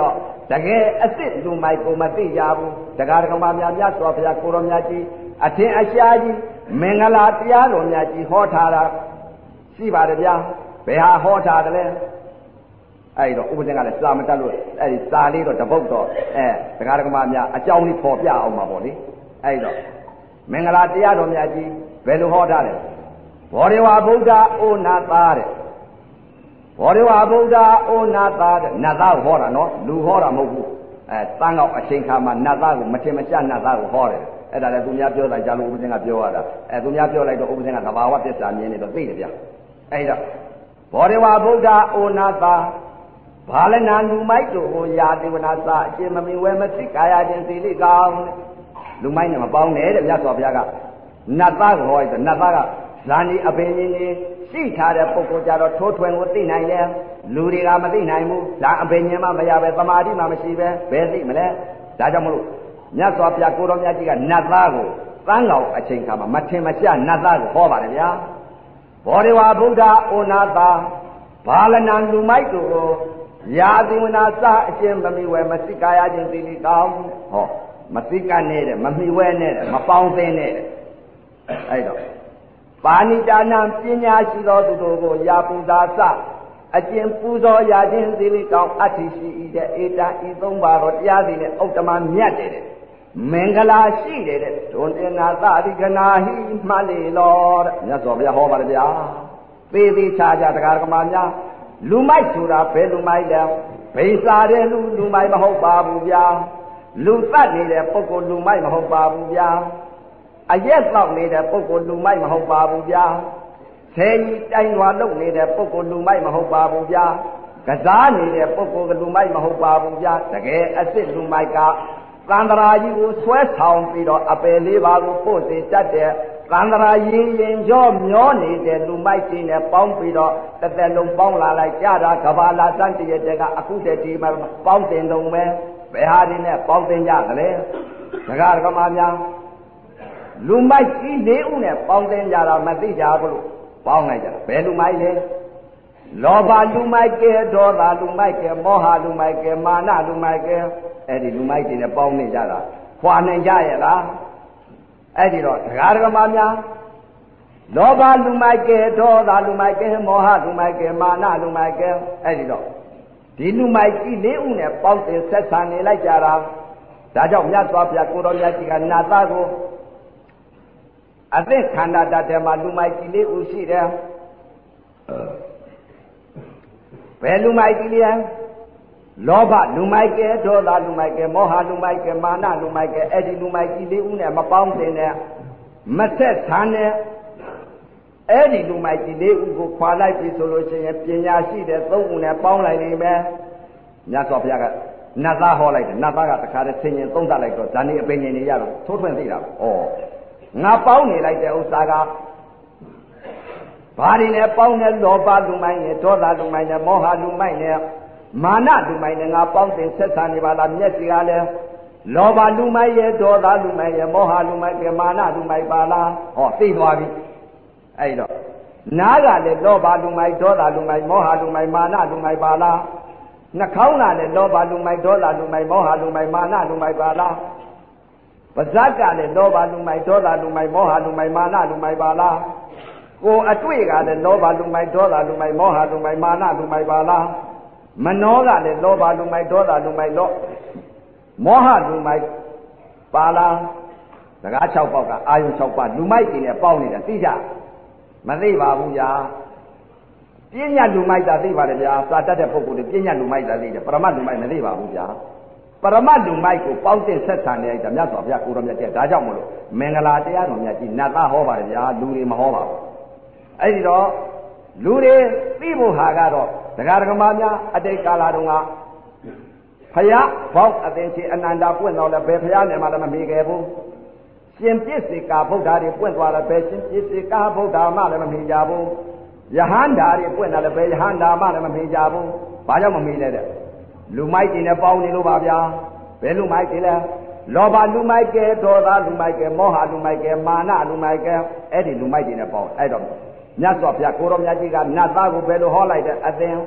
တကယ်အစ်စ်လူမိုက်ကိုမသိကြဘူးတရားဓမ္မများများစွာဘုရားကိုရောမြတ်ကြီးအထင်အရှားကြီးမင်္ဂလာတရားတော်များကြီးဟောထားတာရှိပါတယ်ဗျာဘယ်ဟာဟောထားတယ်လဲအဲ့တော့ဥပဒေကလည်းစာမတတ်လို့အဲ့ဒီစာလေးတော့တပုတ်တော့တရားဓမ္မများအကြောင်းလေးပေါ်ပြအောင်ပါပေါ့လေအဲ့တော့မင်္ဂလာတရားတော်များကြီးဘယ်လိုဟောထားလဲဘောဓိဝဗုဒ္ဓဩနာသာတဲ့ဘောဓိဝဗုဒ္ဓဩနာသာတဲ့နတ်သားကိုဟောတာနော်လူဟောတာမဟုတ်ဘူးတန်းကောက်အချိန်ခါမှာနတ်သားကိုမထင်မရှားနတ်သားကိုဟောတယ်အဲ့ဒါလည်းသူများပြောလိုက်ကြလို့ဥပဒေကပြောရတာသူများပြောလိုက်တော့ဥပဒေကသဘာဝသစ္စာမြင်နေတော့သိတယ်ဗျအဲ့တော့ဘောဓိဝဗုဒ္ဓဩနာသာဘာလနာလူမိုက်တို့ကိုယာတိဝနာစာအရှင်မမီဝဲမသိကာယခြင်းစီလိကောင်းလူမိုက်နဲ့မပေါင်းနဲ့တဲ့မြတ်စွာဘုရားကနတ်သားကိုဟောလိုက်တော့နတ်သားကဇာနီအပင်ကြီးကြီးရှိထားတဲ့ပုဂ္ဂိုလ်ကြတော့ထိုးထွင်ကိုသိနိုင်တယ်လူတွေကမသိနိုင်ဘူးဒါအပင်ကြီးမှမရပဲသမာဓိမှမရှိပဲဘယ်သိမလဲဒါကြောင့်မလို့မြတ်စွာဘုရားကိုတော်မြတ်ကြီးကနတ်သားကိုသန်းကောင်အချိန်ခါမှာမထင်မရှားနတ်သားကိုဟောပါတယ်ဗျာဘောဓိဝဗုဒ္ဓဩနာသာဘာလနာလူမိုက်တို့ကိုယာတိဝနာစအရှင်မမီဝဲမသိကာယခြင်းသိလိကောင်းဟောမသိကနဲ့တဲ့မမီဝဲနဲ့မပေါင်းသိနဲ့အဲ့တော့ပါဏိတာနံပညာရှိသောသူတို့ကိုယာပူဇာစအကျင့်ပူဇော်ရခြင်းသိလိကောင်းအတ္တိရှိ၏တဲ့ဧတံဤသုံးပါတော့တရားစီနဲ့ဥတ္တမမြတ်တဲ့မင်္ဂလာရှိတယ်တဲ့ဒွန်တင်နာသတိကနာဟိမှတ်လေလောတဲ့မြတ်စွာဘုရားဟောပါတယ်ဗျာသေသေးချာချာတရားဓမ္မများလူမိုက်ဆိုတာဘယ်လူမိုက်လဲဘိစာတဲ့လူမိုက်မဟုတ်ပါဘူးဗျာလူသတ်နေတဲ့ပုဂ္ဂိုလ်လူမိုက်မဟုတ်ပါဘူးဗျာအရက်တော့နေတဲ့ပုဂ္ဂိုလ်လူမိုက်မဟုတ်ပါဘူးဗျာဆယ်ကြီးတိုင်းတော်လုပ်နေတဲ့ပုဂ္ဂိုလ်လူမိုက်မဟုတ်ပါဘူးဗျာကစားနေတဲ့ပုဂ္ဂိုလ်လူမိုက်မဟုတ်ပါဘူးဗျာတကယ်အစ်စ်လူမိုက်ကသန္တရာကြီးကိုဆွဲဆောင်ပြီးတော့အပယ်လေးပါးကိုပို့စေတတ်တဲ့သန္တရာရင်ကြောမျောနေတဲ့လူမိုက်ကြီးနဲ့ပေါင်းပြီးတော့တစ်သက်လုံးပေါင်းလာလိုက်ကြတာကဘာလာစံတည့်တဲ့ကအခုတည်းဒီမှာပေါင်းတင်လုံးပဲဘယ်ဟာဒီနဲ့ပေါင်းတင်ကြသလဲဒကာဒကမများလူမိုက်ကြီး၄ဦးနဲ့ပေါင်းတင်ကြတာမသိကြဘူးလို့ပေါင်းလိုက်ကြတာဘယ်လူမိုက်လဲလောဘလူမိုက်ကဲဒေါသလူမိုက်ကဲမောဟလူမိုက်ကဲမာနလူမိုက်ကဲအဲ့ဒီလူမိုက်တွေနဲ့ပေါင်းနေကြတာခွာနိုင်ကြရဲ့လားအဲ့ဒီတော့ဒကာဒကမများလောဘလူမိုက်ကဲဒေါသလူမိုက်ကဲမောဟလူမိုက်ကဲမာနလူမိုက်ကဲအဲ့ဒီတော့ဒီလူမိုက်ကြီး၄ဦးနဲ့ပေါင်းတင်ဆက်ဆံနေလိုက်ကြတာဒါကြောင့်မြတ်စွာဘုရားကိုတော်မြတ်ကြီးကနာသကိုအသစ်ခန္ဓာတတ်တယ်မှာလူမိုက်ကြီး၄ဦးရှိတယ်ဘယ်လူမိုက်ကြီးလဲလောဘလူမိုက်ကဲဒေါသလူမိုက်ကဲမောဟလူမိုက်ကဲမာနလူမိုက်ကဲအဲ့ဒီလူမိုက်ကြီး၄ဦးနဲ့မပေါင်းတင်နဲ့မဆက်ဆံနဲ့အဲ့ဒီလူမိုက်ကြီး၄ဦးကိုခွာလိုက်ပြီဆိုလို့ရှိရင်ပညာရှိတဲ့၃ဦးနဲ့ပေါင်းလိုက်နေမယ်မြတ်စွာဘုရားကနတ်သားဟောလိုက်တယ်နတ်သားကတခါတည်းဆင်ញင်သုံးသပ်လိုက်တော့ဇာနေအပင်ញင်နေရတော့ထိုးထွင်းသိတာဩငါပေါင်းနေလိုက်တဲ့ဥစ္စာကဘာတွေနဲ့ပေါင်းတဲ့လောဘလူမိုက်နဲ့ဒေါသလူမိုက်နဲ့မောဟလူမိုက်နဲ့မာနလူမိုက်နဲ့ငါပေါင်းတင်ဆက်ဆံနေပါလားမျက်စိကလည်းလောဘလူမိုက်ရဲ့ဒေါသလူမိုက်ရဲ့မောဟလူမိုက်ရဲ့မာနလူမိုက်ပါလားဟောသိသွားပြီအဲ့တော့နားကလည်းလောဘလူမိုက်ဒေါသလူမိုက်မောဟလူမိုက်မာနလူမိုက်ပါလားနှာခေါင်းကလည်းလောဘလူမိုက်ဒေါသလူမိုက်မောဟလူမိုက်မာနလူမိုက်ပါလားပါးစပ်ကလည်းလောဘလူမိုက်ဒေါသလူမိုက်မောဟလူမိုက်မာနလူမိုက်ပါလားကိုယ်အတွေ့ကလည်းလောဘလူမိုက်ဒေါသလူမိုက်မောဟလူမိုက်မာနလူမိုက်ပါလားမနောကလည်းလောဘလူမိုက်ဒေါသလူမိုက်မောဟလူမိုက်ပါလားစကား6ပေါက်ကအာယုံ6ပါးလူမိုက်တွေနဲ့ပေါင်းနေတာသိကြမသိပါဘူးဗျာပညာလူမိုက်တာသိပါတယ်ဗျာစာတတ်တဲ့ပုဂ္ဂိုလ်တွေပညာလူမိုက်တာသိတယ်ပရမတ်လူမိုက်မသိပါဘူးဗျာပရမတ်လူမိုက်ကိုပေါင်းတင်ဆက်ဆံနေလိုက်တာမြတ်စွာဘုရားကိုတော်မြတ်တဲ့ဒါကြောင့်မလို့မင်္ဂလာတရားတော်မြတ်ကြီးနတ်သားဟောပါတယ်ဗျာလူတွေမဟောပါဘူးအဲ့ဒီတော့လူတွေသိဖို့ဟာကတော့ဒကာဒကမများအတိတ်ကာလတုန်းကဖယားဘောက်အသင်္ချေအနန္တပွင့်တော်လည်းဘယ်ဖယားနဲ့မှလည်းမမေ့ခဲ့ဘူးရှင်ပြစ္ဆေကာဗုဒ္ဓတွေပွင့်သွားလည်းဘယ်ရှင်ပြစ္ဆေကာဗုဒ္ဓမှလည်းမမေ့ကြဘူးယဟန္တာတွေပွင့်တာလည်းဘယ်ယဟန္တာမှလည်းမမေ့ကြဘူးဘာကြောင့်မမေ့လဲတဲ့လူမိုက်တွေနဲ့ပေါင်းနေလို့ပါဗျာဘယ်လူမိုက်တွေလဲလောဘလူမိုက်ကဲဒေါသလူမိုက်ကဲမောဟလူမိုက်ကဲမာနလူမိုက်ကဲအဲ့ဒီလူမိုက်တွေနဲ့ပေါင်းအဲ့တော့မြတ်စွာဘုရားကိုရောမြတ်ကြီးကနတ်သားကိုဘယ်လိုဟောလိုက်တဲ့အသင်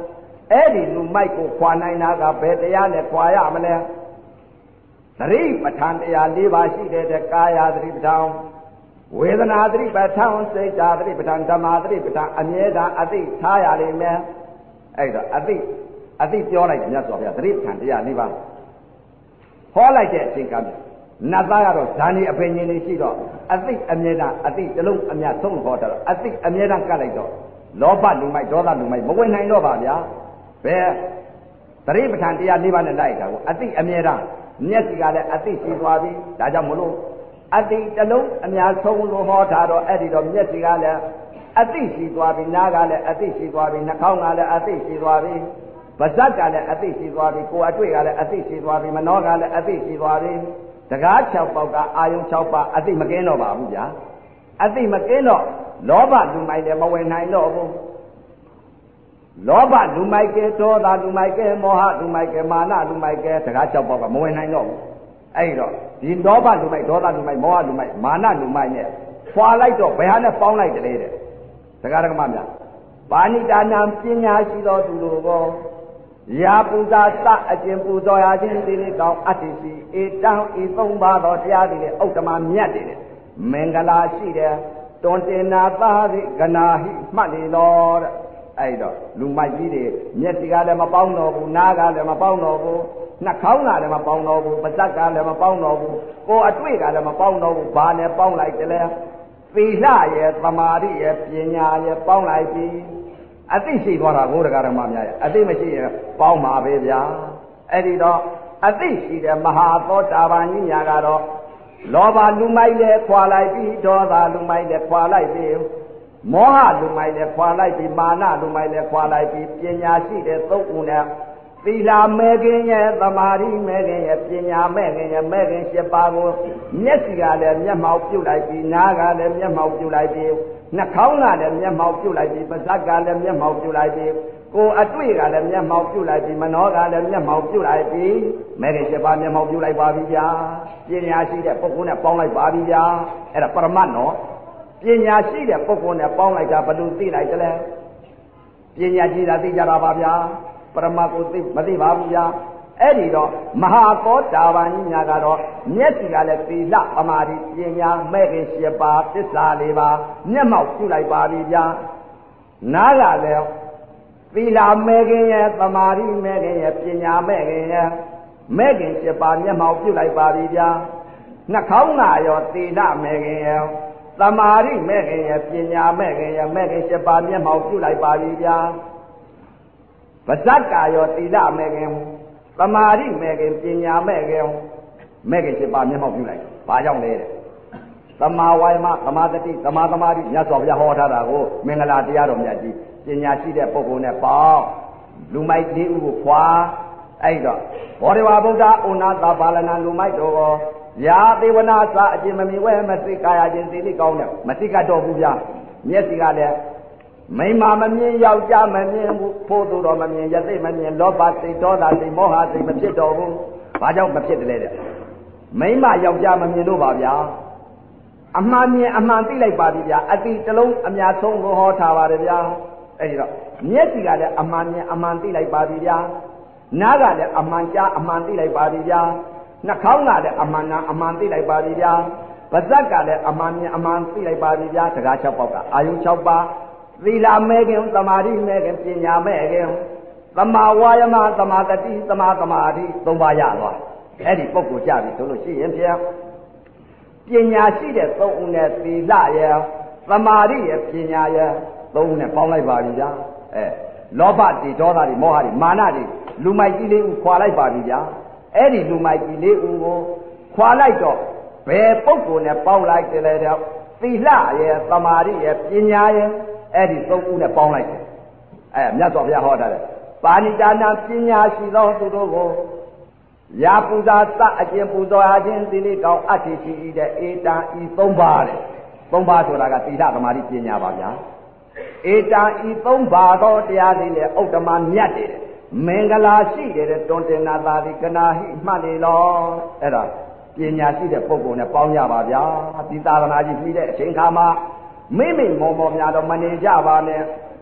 အဲ့ဒီလူမိုက်ကိုခွာနိုင်တာကဘယ်တရားနဲ့ခွာရမလဲသတိပဋ္ဌာန်တရား၄ပါးရှိတဲ့ကာယသတိပဋ္ဌာန်ဝေဒနာသတိပဋ္ဌာန်စိတ်ဓာတ်သတိပဋ္ဌာန်ဓမ္မသတိပဋ္ဌာန်အမြဲတမ်းအသိထားရလိမ့်မယ်အဲ့တော့အသိပြောလိုက်တယ်မြတ်စွာဘုရားသတိပဋ္ဌာန်တရား၄ပါးဟောလိုက်တဲ့အချိန်ကနတ်သားကတော့ဇာနေအပင်ကြီးနေရှိတော့အသိအမြဲတမ်းအသိတစ်လုံးအမြတ်ဆုံးဟောတာတော့အသိအမြဲတမ်းကတ်လိုက်တော့လောဘလူမိုက်ဒေါသလူမိုက်မဝင်နိုင်တော့ပါဗျာဘယ်သတိပဋ္ဌာန်တရား၄ပါးနဲ့လိုက်တာကိုအသိအမြဲတမ်းမျက်စိကလည်းအသိရှိသွားပြီဒါကြောင့်မလို့အသိတစ်လုံးအများဆုံးလို့ဟောတာတော့အဲ့ဒီတော့မျက်စိကလည်းအသိရှိသွားပြီနားကလည်းအသိရှိသွားပြီနှာခေါင်းကလည်းအသိရှိသွားပြီပါးစပ်ကလည်းအသိရှိသွားပြီကိုယ်အတွေ့ကလည်းအသိရှိသွားပြီမနှောကလည်းအသိရှိသွားပြီတကား6ပေါက်ကအာယုံ6ပါးအသိမကင်းတော့ပါဘူးဗျာအသိမကင်းတော့လောဘလူမိုက်လည်းမဝင်နိုင်တော့ဘူးလောဘလူမိုက်ကဲဒေါသလူမိုက်ကဲမောဟလူမိုက်ကဲမာနလူမိုက်ကဲတကား6ပေါက်ကမဝင်နိုင်တော့ဘူးအဲ့တော့ဒီလောဘလူမိုက်ဒေါသလူမိုက်မောဟလူမိုက်မာနလူမိုက်နဲ့ဖွာလိုက်တော့ဘယ်ဟာနဲ့ပေါင်းလိုက်တယ်တဲ့တကားဓမ္မများပါဏိတာနာပညာရှိတော်သူတို့ကိုရာပူဇာစအကျင့်ပူဇော်ရခြင်းဒီလေးကောင်းအတ္တိရှိဧတံဤသုံးပါးသောတရားတွေဥတ္တမမြတ်တွေမင်္ဂလာရှိတယ်တွန်တင်နာသာရိကနာဟိမှတ်နေတော်တဲ့အဲ့တော့လူမိုက်ကြီးတွေမျက်စိကလည်းမပေါင်းတော့ဘူးနားကလည်းမပေါင်းတော့ဘူးနှာခေါင်းကလည်းမပေါင်းတော့ဘူးပါးစပ်ကလည်းမပေါင်းတော့ဘူးကိုယ်အတွေ့ကလည်းမပေါင်းတော့ဘူးဘာနဲ့ပေါင်းလိုက်တယ်လဲသီလရဲ့သမာဓိရဲ့ပညာရဲ့ပေါင်းလိုက်ပြီအသိရှိသွားတာကိုတရားဓမ္မများရဲ့အသိမရှိရင်ပေါင်းပါပဲဗျာအဲ့ဒီတော့အသိရှိတဲ့မဟာသောတာပန်ကြီးညာကတော့လောဘလူမိုက်လည်းခွာလိုက်ပြီဒေါသလူမိုက်လည်းခွာလိုက်ပြီမောဟလူမိုက်လည်းခွာလိုက်ပြီမာနလူမိုက်လည်းခွာလိုက်ပြီပညာရှိတဲ့သုံးဦးနဲ့သီလမဲခင်ရဲ့သမာဓိမဲခင်ရဲ့ပညာမဲခင်ရဲ့မဲခင်7ပါးကိုမျက်စိကလည်းမျက်မှောက်ပြုတ်လိုက်ပြီနားကလည်းမျက်မှောက်ပြုတ်လိုက်ပြီနှာခေါင်းကလည်းမျက်မှောက်ပြုတ်လိုက်ပြီပါးစပ်ကလည်းမျက်မှောက်ပြုတ်လိုက်ပြီကိုယ်အတွေ့ကလည်းမျက်မှောက်ပြုတ်လိုက်ပြီမနှောကလည်းမျက်မှောက်ပြုတ်လိုက်ပြီမဲခင်7ပါးမျက်မှောက်ပြုတ်လိုက်ပါပြီဗျာပညာရှိတဲ့ပုဂ္ဂိုလ်နဲ့ပေါင်းလိုက်ပါပြီဗျာအဲ့ဒါပရမတ်နော်ပညာရှိတဲ့ပုဂ္ဂိုလ်နဲ့ပေါင်းလိုက်တာဘယ်လိုသိလိုက်ကြလဲပညာရှိတာသိကြတာပါဗျာပရမတ်ကိုသိမသိပါဘူးဗျာအဲ့ဒီတော့မဟာသောတာပန်ကြီးများကတော့မျက်စိကလည်းသီလပမာတိပညာမဲ့ခင်7ပါးသစ္စာ4ပါးမျက်မှောက်ပြုလိုက်ပါပြီဗျာနားကလည်းသီလမဲ့ခင်ရဲ့ပမာတိမဲ့ခင်ရဲ့ပညာမဲ့ခင်ရဲ့မဲ့ခင်7ပါးမျက်မှောက်ပြုလိုက်ပါပြီဗျာနှာခေါင်းကရောသီလမဲ့ခင်ရဲ့သမာဓိမဲ့ခင်ရဲ့ပညာမဲ့ခင်ရဲ့မဲ့ခင်7ပါးမျက်မှောက်ပြုလိုက်ပါပြီဗျာပါဇက်ကရောသီလမဲ့ခင်သမာဓိမဲ့ခင်ပညာမဲ့ခင်မဲ့ခင်7ပါးမျက်မှောက်ပြုလိုက်ဘာကြောင့်လဲတဲ့သမာဝါယမသမာတတိသမာသမာဓိမြတ်စွာဘုရားဟောထားတာကိုမင်္ဂလာတရားတော်မြတ်ကြီးပညာရှိတဲ့ပုဂ္ဂိုလ်နဲ့ပေါင်းလူမိုက်၄ဦးကိုခွာအဲ့တော့ဘောဓိဝါဗုဒ္ဓဩနာသပါလနာလူမိုက်တော်ကိုယာသေဝနာစာအကျင့်မမီဝဲမသိကာယချင်းသိလိကောင်းတယ်မသိကတော့ဘူးဗျာမျက်စိကလည်းမိမမမြင်ယောက်ျားမမြင်ဘူးဖို့သူတော်မမြင်ယသိမမြင်လောဘစိတ်ဒေါသစိတ်မောဟစိတ်မဖြစ်တော့ဘူးဘာကြောင့်မဖြစ်တယ်လဲတဲ့မိမယောက်ျားမမြင်တော့ပါဗျာအမှန်မြင်အမှန်သိလိုက်ပါပြီဗျာအတိတစ်လုံးအများဆုံးကိုဟောထားပါတယ်ဗျာအဲ့ဒီတော့မျက်စိကလည်းအမှန်မြင်အမှန်သိလိုက်ပါပြီဗျာနားကလည်းအမှန်ကြားအမှန်သိလိုက်ပါပြီဗျာနှာခေါင်းကလည်းအမှန်နာအမှန်သိလိုက်ပါပြီဗျာပါးစပ်ကလည်းအမှန်မြင်အမှန်သိလိုက်ပါပြီဗျာတကား6ပေါက်ကအာယုံ6ပါးသီလမဲ့ခင်သမာဓိမဲ့ခင်ပညာမဲ့ခင်သမာဝါယမသမာတတိသမာသမာဓိ3ပါးရသွားအဲ့ဒီပုဂ္ဂိုလ်ကြပြီဆိုလို့ရှိရင်ဖြင့်ပညာရှိတဲ့3ဦးနဲ့သီလရဲ့သမာဓိရဲ့ပညာရဲ့3ဦးနဲ့ပေါင်းလိုက်ပါပြီဗျာလောဘတွေဒေါသတွေမောဟတွေမာနတွေလူမိုက်ကြီးလေးဦးခွာလိုက်ပါပြီဗျာအဲ့ဒီလူမိုက်ကြီးလေးဦးကိုခွာလိုက်တော့ဘယ်ပုဂ္ဂိုလ်နဲ့ပေါင်းလိုက်တယ်လဲတော့သီလရဲ့သမာဓိရဲ့ပညာရဲ့အဲ့ဒီ3ခုနဲ့ပေါင်းလိုက်တယ်မြတ်စွာဘုရားဟောတာလေပါဏိတာနာပညာရှိသောသူတို့ကိုရာပူဇာစအကျင့်ပူဇော်ရခြင်းသီလိကောင်းအတ္တိရှိတဲ့ဧတံဤ3ပါးတဲ့3ပါးဆိုတာကသီလသမာဓိပညာပါဗျာဧတံဤ3ပါးသောတရားတွေနဲ့ဥတ္တမမြတ်တယ်မင်္ဂလာရှိတယ်တွန်တင်နာသာရိကနာဟိမှတ်နေလောအဲ့ဒါပညာရှိတဲ့ပုဂ္ဂိုလ်နဲ့ပေါင်းရပါဗျာဒီသာသနာကြီးပြီးတဲ့အချိန်ခါမှာမိမိမောမောများတော့မနေကြပါနဲ့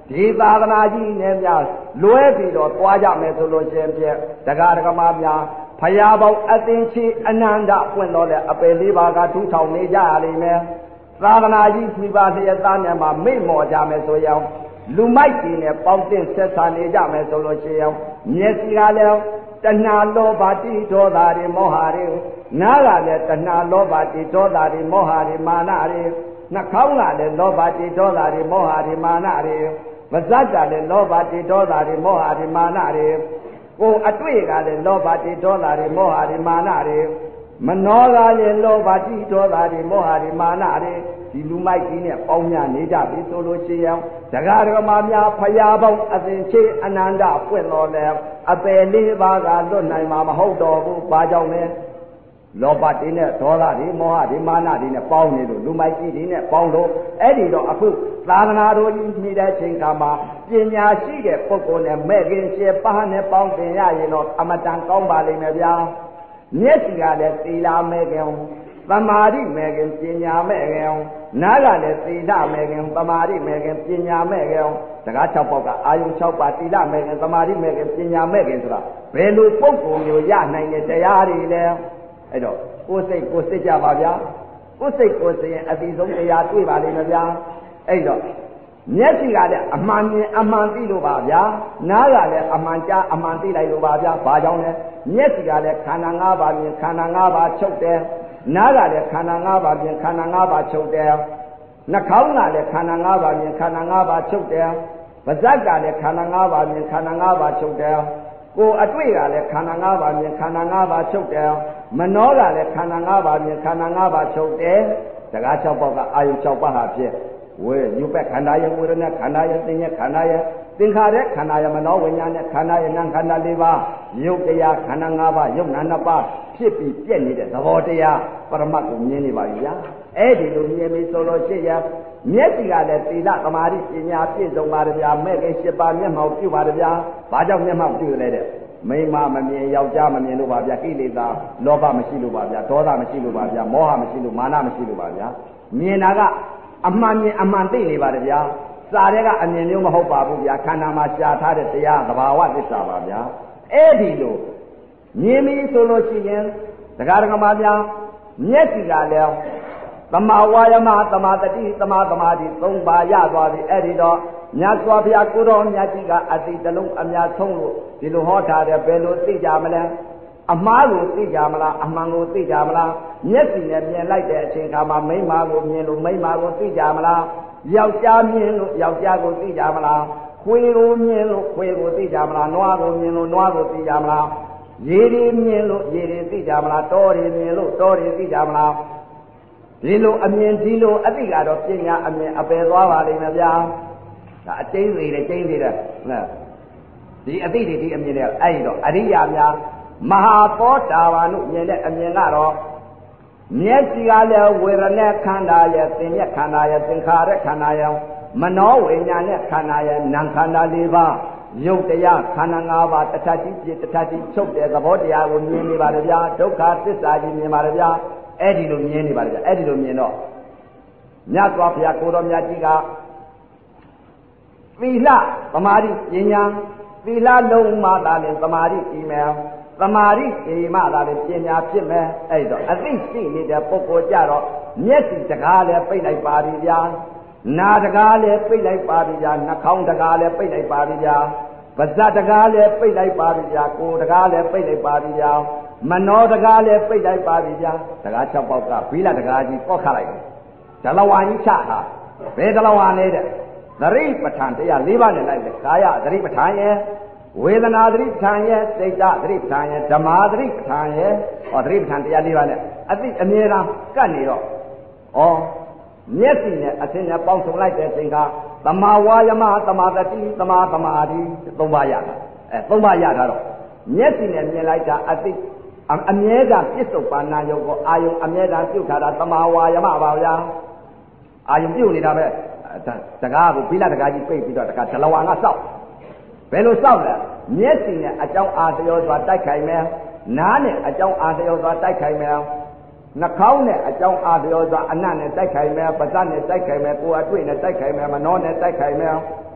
ဒီသာသနာကြီးနဲ့များလွဲပြီးတော့သွားကြမယ်ဆိုလို့ရှင်ဖြင့်တရားဓမ္မများဖရာပေါင်းအသင်္ချေအနန္တပွင့်တော်လဲအပယ်လေးပါးကထူထောင်နေကြရလိမ့်မယ်သာသနာကြီးမိဘလျက်သားနဲ့မှမိ့မော်ကြမယ်ဆိုရင်လူမိုက်ကြီးနဲ့ပေါင်းတင်ဆက်ဆံနေကြမယ်ဆိုလို့ရှိရင်မျက်စိကလည်းတဏှာလောဘတိဒေါသတွေမောဟတွေနားကလည်းတဏှာလောဘတိဒေါသတွေမောဟတွေမာနတွေနှာခေါင်းကလည်းလောဘတိဒေါသတွေမောဟတွေမာနတွေပါးစပ်ကလည်းလောဘတိဒေါသတွေမောဟတွေမာနတွေကိုယ်အတွေ့ကလည်းလောဘတိဒေါသတွေမောဟတွေမာနတွေမနောကလည်းလောဘတိဒေါသတွေမောဟတွေမာနတွေဒီလူမိုက်ကြီးနဲ့ပေါင်းများနေကြပြီဆိုလို့ရှိရင်တရားဓမ္မများဖရာပေါင်းအစဉ်ချေအနန္တပွင့်တော်လဲအပယ်လေးပါးကလွတ်နိုင်မှာမဟုတ်တော့ဘူးဘာကြောင့်လဲလောဘတွေနဲ့ဒေါသတွေမောဟတွေမာနတွေနဲ့ပေါင်းနေလို့လူမိုက်ကြီးတွေနဲ့ပေါင်းလို့အဲ့ဒီတော့အခုသာသနာတော်ကြီးမြည်တဲ့ချိန်ခါမှာပညာရှိတဲ့ပုဂ္ဂိုလ်နဲ့မဲ့ခင်ရှင်းပါးနဲ့ပေါင်းတင်ရရင်တော့အမတန်ကောင်းပါလိမ့်မယ်ဗျာမျက်စိကလည်းသီလမဲ့ခင်သမာဓိမဲ့ခင်ပညာမဲ့ခင်နားကလည်းသီလမဲ့ခင်သမာဓိမဲ့ခင်ပညာမဲ့ခင်စကား6ပေါက်ကအာယုံ6ပါးသီလမဲ့ခင်သမာဓိမဲ့ခင်ပညာမဲ့ခင်ဆိုတာဘယ်လိုပုဂ္ဂိုလ်မျိုးရနိုင်တဲ့တရားတွေလဲအဲ့တော့ကိုယ်စိတ်ကြပါဗျာကိုယ်စိတ်ကိုယ်စိတ်ရင်အတိဆုံးတရားတွေ့ပါလိမ့်မယ်ဗျာအဲ့တော့မျက်စိကလည်းအမှန်မြင်အမှန်သိလို့ပါဗျာနားကလည်းအမှန်ကြားအမှန်သိလိုက်လို့ပါဗျာဘာကြောင့်လဲမျက်စိကလည်းခန္ဓာ၅ပါးမြင်ခန္ဓာ၅ပါးချုပ်တယ်နားကလည်းခန္ဓာ၅ပါးမြင်ခန္ဓာ၅ပါးချုပ်တယ်နှာခေါင်းကလည်းခန္ဓာ၅ပါးမြင်ခန္ဓာ၅ပါးချုပ်တယ်ပါးစပ်ကလည်းခန္ဓာ၅ပါးမြင်ခန္ဓာ၅ပါးချုပ်တယ်ကိုယ်အတွေ့ကလည်းခန္ဓာ၅ပါးမြင်ခန္ဓာ၅ပါးချုပ်တယ်မနောကလည်းခန္ဓာ၅ပါးမြင်ခန္ဓာ၅ပါးချုပ်တယ်စကား6ပေါက်ကအာယု6ပါးဟာဖြစ်ဝေညုပက်ခန္ဓာရဲ့ဝေဒနာခန္ဓာရဲ့သင်္ညခန္ဓာရဲ့သင်္ခါရခန္ဓာရဲ့မနောဝိညာဉ်နဲ့ခန္ဓာရဲ့နာမ်ခန္ဓာ၄ပါးယုတ်တရားခန္ဓာ၅ပါးယုတ်နာ2ပါးဖြစ်ပြီးပြည့်နေတဲ့သဘောတရားပရမတ်ကိုမြင်နေပါပြီဗျာအဲ့ဒီလိုမြင်ပြီဆိုလို့ရှိရင်မျက်စိကလည်းသီလသမာဓိပညာပြည့်စုံပါတယ်ဗျာမဲ့ခင်7ပါးမျက်မှောက်ပြုပါတယ်ဗျာဘာကြောင့်မျက်မှောက်ပြုလဲတဲ့မိမမမြင်ယောက်ျားမမြင်လို့ပါဗျာကိလေသာလောဘမရှိလို့ပါဗျာဒေါသမရှိလို့ပါဗျာမောဟမရှိလို့မာနမရှိလို့ပါဗျာမြင်တာကအမှန်မြင်အမှန်သိနေပါတယ်ဗျာစာတဲ့ကအမြင်မျိုးမဟုတ်ပါဘူးဗျာခန္ဓာမှာရှားထားတဲ့တရားသဘာဝသစ္စာပါဗျာအဲ့ဒီလိုမြင်ပြီဆိုလို့ရှိရင်တရားဓမ္မများမျက်စိကလည်းသမာဝါယမသမာတတိသမာသမာဓိ3ပါးရသွားပြီအဲ့ဒီတော့မြတ်စွာဘုရားကိုတော်မြတ်ကြီးကအတိတလုံးအများဆုံးလို့ဒီလိုဟောထားတယ်ဘယ်လိုသိကြမလဲအမှားကိုသိကြမလားအမှန်ကိုသိကြမလားမျက်စိနဲ့မြင်လိုက်တဲ့အချိန်ခါမှာမိန်းမကိုမြင်လို့မိန်းမကိုသိကြမလားယောက်ျားမြင်လို့ယောက်ျားကိုသိကြမလားခွေကိုမြင်လို့ခွေကိုသိကြမလားနွားကိုမြင်လို့နွားကိုသိကြမလားရေတွေမြင်လို့ရေတွေသိကြမလားတောတွေမြင်လို့တောတွေသိကြမလားဒီလိုအမြင်ဒီလိုအသိကတော့ပညာအမြင်အပယ်သွားပါလိမ့်မယ်ဗျာဒါအကျဉ်းသေးတယ်ကျဉ်းသေးတယ်ဟုတ်ဒီအသိတွေဒီအမြင်တွေအဲ့ဒီတော့အရိယာများမဟာသောတာပန်တို့မြင်တဲ့အမြင်ကတော့မျက်စိကလည်းဝေဒနာခန္ဓာရဲ့သင်္ညက်ခန္ဓာရဲ့သင်္ခါရခန္ဓာရဲ့မနောဝိညာဉ်နဲ့ခန္ဓာရဲ့နာမ်ခန္ဓာ၄ပါးယုတ်တရားခန္ဓာ၅ပါးတထတိပြတထတိချုပ်တဲ့သဘောတရားကိုမြင်နေပါလေဗျာဒုက္ခသစ္စာကြီးမြင်ပါလေဗျာအဲ့ဒီလိုမြင်နေပါလေဗျာအဲ့ဒီလိုမြင်တော့မြတ်စွာဘုရားကိုတော်မြတ်ကြီးကသီလသမာဓိပညာသီလလုံးမှသာလေသမာဓိကြီးမယ်သမာဓိဒီမှသာလေပညာဖြစ်မယ်အဲ့တော့အသိရှိနေတဲ့ပုဂ္ဂိုလ်ကြတော့မျက်စိတကားလည်းပိတ်လိုက်ပါပြီဗျာနာတကားလည်းပိတ်လိုက်ပါပြီဗျာနှာခေါင်းတကားလည်းပိတ်လိုက်ပါပြီဗျာပါးစပ်တကားလည်းပိတ်လိုက်ပါပြီဗျာကိုယ်တကားလည်းပိတ်လိုက်ပါပြီဗျာမနောတကားလည်းပိတ်လိုက်ပါပြီဗျာတကား6ပေါက်ကဘိလတကားကြီးပောက်ခလိုက်ဒလဝါကြီးချတာဘယ်ဒလဝါလဲတဲ့သတိပဋ္ဌာန်တရား၄ပါးနဲ့လိုက်တယ်ကာယသတိပဋ္ဌာန်ရဲ့ဝေဒနာသတိပဋ္ဌာန်ရဲ့စိတ်သတိပဋ္ဌာန်ရဲ့ဓမ္မာသတိပဋ္ဌာန်ရဲ့သတိပဋ္ဌာန်တရား၄ပါးနဲ့အသိအမြဲတမ်းကပ်နေတော့မျက်စိနဲ့အသင်နဲ့ပေါင်းစုံလိုက်တဲ့အချိန်ကသမာဝါယမသမာတတိသမာသမာဓိ၃ပါးရတာ၃ပါးရတာတော့မျက်စိနဲ့မြင်လိုက်တာအသိအမြဲတမ်းပြစ္ဆုတ်ပါဏယုတ်ကိုအာယုံအမြဲတမ်းပြုတ်ထားတာသမာဝါယမပါဗျာအာယုံပြုတ်နေတာပဲတကားကိုဘိလတကားကြီးပိတ်ပြီးတော့တကားဒလဝါငါစောက်ဘယ်လိုစောက်လဲမျက်စိနဲ့အကြောင်းအာသရောစွာတိုက်ခိုင်မယ်နားနဲ့အကြောင်းအာသရောစွာတိုက်ခိုင်မယ်နှာခေါင်းနဲ့အကြောင်းအာသရောစွာအနတ်နဲ့တိုက်ခိုင်မယ်ပါးစပ်နဲ့တိုက်ခိုင်မယ်ကိုယ်အတွေ့နဲ့တိုက်ခိုင်မယ်မနောနဲ့တိုက်ခိုင်မယ်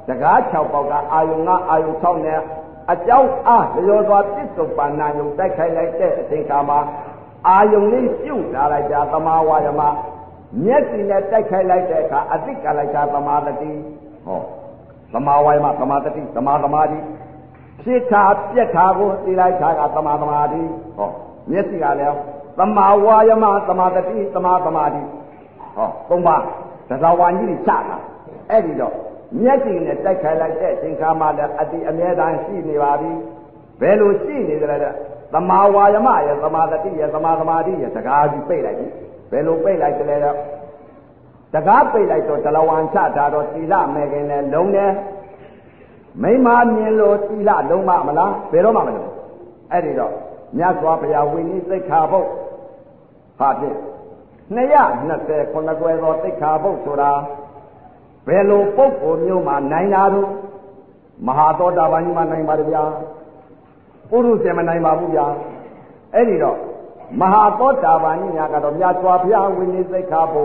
တကား6ပေါက်ကအာယုံ5အာယုံ6နဲ့အကြောင်းအားလျော်စွာပြစ္ဆုတ်ပန္နယုံတိုက်ခိုက်လိုက်တဲ့အချိန်ခါမှာအာယုံလေးပြုတ်လာလိုက်တာသမာဝါယမမျက်စိနဲ့တိုက်ခိုက်လိုက်တဲ့အခါအသိကလိုက်တာသမာတတိဟောသမာဝါယမသမာတတိသမာသမာဓိဖြစ်တာပြက်တာကိုသိလိုက်တာကသမာသမာဓိဟောမျက်စိကလည်းသမာဝါယမသမာတတိသမာသမာဓိဟောသုံးပါးသဇဝါကြီးတွေချတာအဲ့ဒီတော့မျက်စိနဲ့တိုက်ခိုက်လိုက်တဲ့အချိန်ခါမှလည်းအတိအမြဲတမ်းရှိနေပါပြီဘယ်လိုရှိနေကြလဲသမာဝါယမရဲ့သမာတတိရဲ့သမာသမာဓိရဲ့တကားကြီးပိတ်လိုက်ပြီဘယ်လိုပိတ်လိုက်ကြလဲတော့တကားပိတ်လိုက်တော့တလဝံချတာတော့သီလမဲ့ခင်နဲ့လုံးတယ်မိမမြင်လို့သီလလုံးမလားဘယ်တော့မှမလုံးအဲ့ဒီတော့မြတ်စွာဘုရားဝိနည်းသိက္ခာပုဒ်ဟာဖြင့်229ကွယ်သောသိက္ခာပုဒ်ဆိုတာဘယ်လိုပုဂ္ဂိုလ်မျိုးမှနိုင်တာတော့မဟာသောတာပန်ကြီးမှနိုင်ပါတယ်ဗျာပုရုษေမနိုင်ပါဘူးဗျာအဲ့ဒီတော့မဟာသောတာပန်ကြီးများကတော့မြတ်စွာဘုရားဝိနည်းသိက္ခာပုဒ်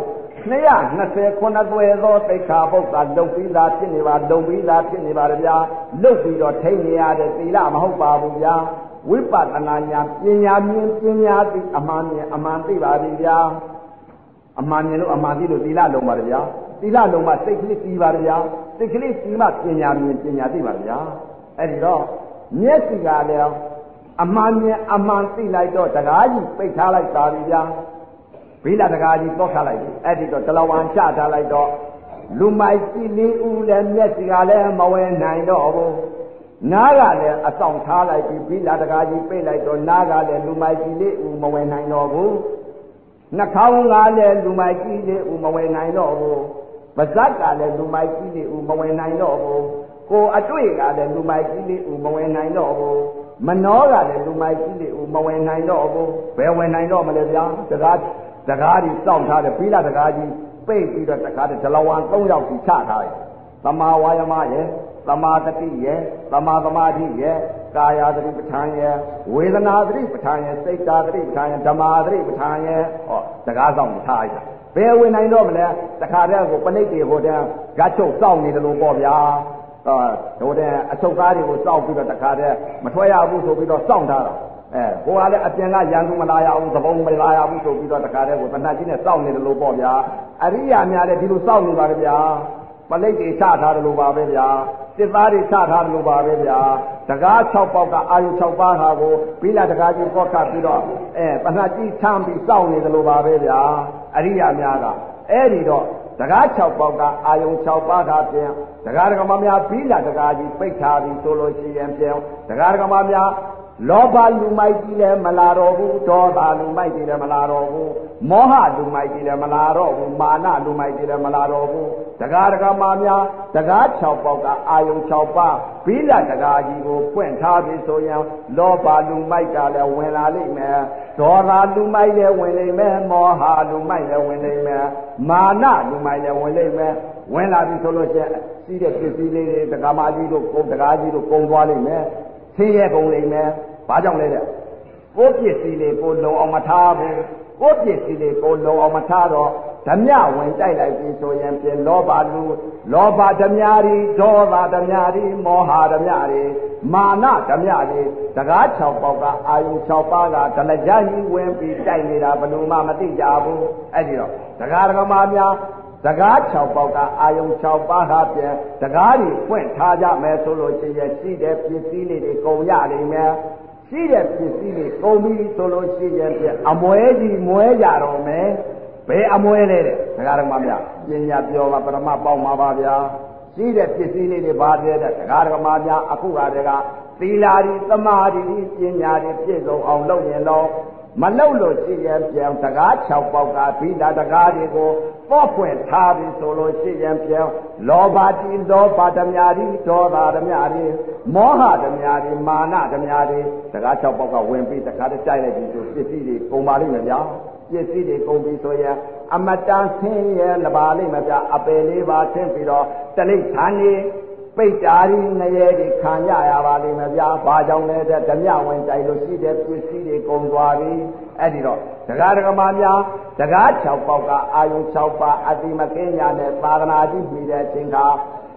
229ကွယ်သောသိက္ခာပုဒ်ကလုံပြီးသားဖြစ်နေပါလုံပြီးသားဖြစ်နေပါတယ်ဗျာလုံပြီးတော့ထိနေရတဲ့သီလမဟုတ်ပါဘူးဗျာဝိပဿနာညာပညာမြင်ပညာသိအမှန်မြင်အမှန်သိပါပြီဗျာအမှန်မြင်လို့အမှန်သိလို့သီလလုံးပါတယ်ဗျာသီလလုံးမှစိတ်ကလေးစီးပါတယ်ဗျာစိတ်ကလေးစီးမှပညာမြင်ပညာသိပါဗျာအဲ့ဒီတော့မျက်စိကလည်းအမှန်မြင်အမှန်သိလိုက်တော့တကားကြီးပိတ်ထားလိုက်ပါပြီဗျာဘိလတကားကြီးတော့ထားလိုက်ပြီအဲ့ဒီတော့တလဝံချထားလိုက်တော့လူမိုက်ကြီးလေးဦးလည်းမျက်စိကလည်းမဝင်နိုင်တော့ဘူးနားကလည်းအဆောင်ထားလိုက်ပြီးဘိလတကားကြီးပိတ်လိုက်တော့နားကလည်းလူမိုက်ကြီးလေးဦးမဝင်နိုင်တော့ဘူးနှာခေါင်းကလည်းလူမိုက်ကြီးလေးဦးမဝင်နိုင်တော့ဘူးပါးစပ်ကလည်းလူမိုက်ကြီးလေးဦးမဝင်နိုင်တော့ဘူးကိုယ်အတွေ့ကလည်းလူမိုက်ကြီးလေးဦးမဝင်နိုင်တော့ဘူးမနှောကလည်းလူမိုက်ကြီးလေးဦးမဝင်နိုင်တော့ဘူးဘယ်ဝင်နိုင်တော့မလဲဗျာတကားကြီးစောင့်ထားတယ်ဘိလတကားကြီးပိတ်ပြီးတော့တကားတလဝံ3ယောက်ကြီးချထားတယ်သမာဝါယမရဲ့သမာတတိရဲ့သမာသမာဓိရဲ့ကာယသတိပဋ္ဌာန်ရဲ့ဝေဒနာသတိပဋ္ဌာန်ရဲ့စိတ်ဓာသတိပဋ္ဌာန်ရဲ့ဓမ္မာသတိပဋ္ဌာန်ရဲ့ဟောတကားဆောင်ထားလိုက်တာဘယ်ဝင်နိုင်တော့မလဲတခါတည်းကိုပဏိတ်တွေဟိုတည်းဂတ်ချုပ်စောင့်နေတယ်လို့ပေါ့ဗျာဟိုတဲ့အချုပ်သားတွေကိုစောင့်ပြီးတော့တခါတည်းမထွက်ရဘူးဆိုပြီးတော့စောင့်ထားတာဟိုကလည်းအပြင်ကရန်သူမလာရဘူးသဘုံမလာရဘူးဆိုပြီးတော့တခါတည်းကိုတဏှာကြီးနဲ့စောင့်နေတယ်လို့ပေါ့ဗျာအရိယာများလည်းဒီလိုစောင့်နေပါလေဗျာပလိတ်တွေချထားတယ်လို့ပါပဲဗျာစစ်သားတွေချထားတယ်လို့ပါပဲဗျာတကား6ပေါက်ကအာယု6ပါးဟာကိုဘိလတကားကြီးပေါ်ခတ်ပြီးတော့တဏှာကြီးထမ်းပြီးစောင့်နေတယ်လို့ပါပဲဗျာအရိယာများကအဲ့ဒီတော့တကား6ပေါက်ကအာယု6ပါးသာဖြင့်တကားဒကမများဘိလတကားကြီးပိတ်ထားပြီးဆိုလို့ရှိရင်ဖြင့်တကားဒကမများလောဘလူမိုက်ကြီးလည်းမလာတော့ဘူးဒေါသလူမိုက်ကြီးလည်းမလာတော့ဘူးမောဟလူမိုက်ကြီးလည်းမလာတော့ဘူးမာနလူမိုက်ကြီးလည်းမလာတော့ဘူးတကားဒကမများတကား6ပေါက်ကအာယု6ပါးဘိလတကားကြီးကိုဖွင့်ထားပြီးဆိုရင်လောဘလူမိုက်ကလည်းဝင်လာလိမ့်မယ်ဒေါသလူမိုက်လည်းဝင်လိမ့်မယ်မောဟလူမိုက်လည်းဝင်လိမ့်မယ်မာနလူမိုက်လည်းဝင်လိမ့်မယ်ဝင်လာပြီဆိုလို့ရှိရင်စီးတဲ့ပစ္စည်းလေးတွေတကားမကြီးတို့ကုန်တကားကြီးတို့ကုန်သွားလိမ့်မယ်ဆင်းရဲကုန်လိမ့်မယ်ဘာကြောင့်လဲတဲ့ကိုယ်ပစ္စည်းလေးကိုလုံအောင်မထားဘူးကိုယ်ပစ္စည်းလေးကိုလုံအောင်မထားတော့ဓမြဝင်တိုက်လိုက်ပြီဆိုရင်ပြင်လောဘလူလောဘဓမြရီဒေါသဓမြရီမောဟဓမြရီမာနဓမြရီတကား6ပေါက်ကအာယု6ပါးကဒလကြကြီးဝင်ပြီးတိုက်နေတာဘယ်လိုမှမသိကြဘူးအဲ့ဒီတော့တကားဒကမာများတကား6ပေါက်ကအာယု6ပါးဟာပြန်တကားတွေဖွင့်ထားကြမယ်ဆိုလို့ရှိရင်ရှိတဲ့ပစ္စည်းလေးတွေကုန်ရနိုင်မယ်ရှိတဲ့ပစ္စည်းတွေကုန်ပြီဆိုလို့ရှိရင်ပြန်အမွဲကြီးမွဲကြတော့မယ်ဘယ်အမွဲလဲတဲ့ဒကာဒကမများပညာပြောပါပရမပေါက်မှာပါဗျာရှိတဲ့ပစ္စည်းလေးတွေဘာလဲတဲ့ဒကာဒကမများအခုကတည်းကသီလာရီသမာဓိပညာတွေပြည့်စုံအောင်လုပ်ရင်တော့မလုပ်လို့ရှိရင်ပြန်တကား6ပေါက်ကဘိဓာတကားတွေကိုပေါ့ဖွင့်ထားပြီးဆိုလို့ရှိရင်ပြန်လောဘတိလောဘဓမြာရီဒေါသဓမြာရီမောဟဓမြာရီမာနဓမြာရီတကား6ပေါက်ကဝင်ပြီးတခါတည်းတိုက်လိုက်ပြီးဆိုပစ္စည်းတွေကုန်ပါလိမ့်မယ်ဗျာပစ္စည်းတွေကုန်ပြီးဆိုရင်အမတန်ဆင်းရဲလပါလိမ့်မယ်ဗျာအပယ်လေးပါဆင်းပြီးတော့တလိဋ္ဌာန်နေပိတ်တာရီငရဲတွေခံရရပါလိမ့်မယ်ဗျာဘာကြောင့်လဲတဲ့ဓမြဝင်တိုက်လို့ရှိတဲ့ပစ္စည်းတွေကုန်သွားပြီအဲ့ဒီတော့ဒကာဒကမများဒကာ6ပေါက်ကအာယု6ပါးအတိမကင်းညာနဲ့သာသနာကြီးပြီးတဲ့အချိန်က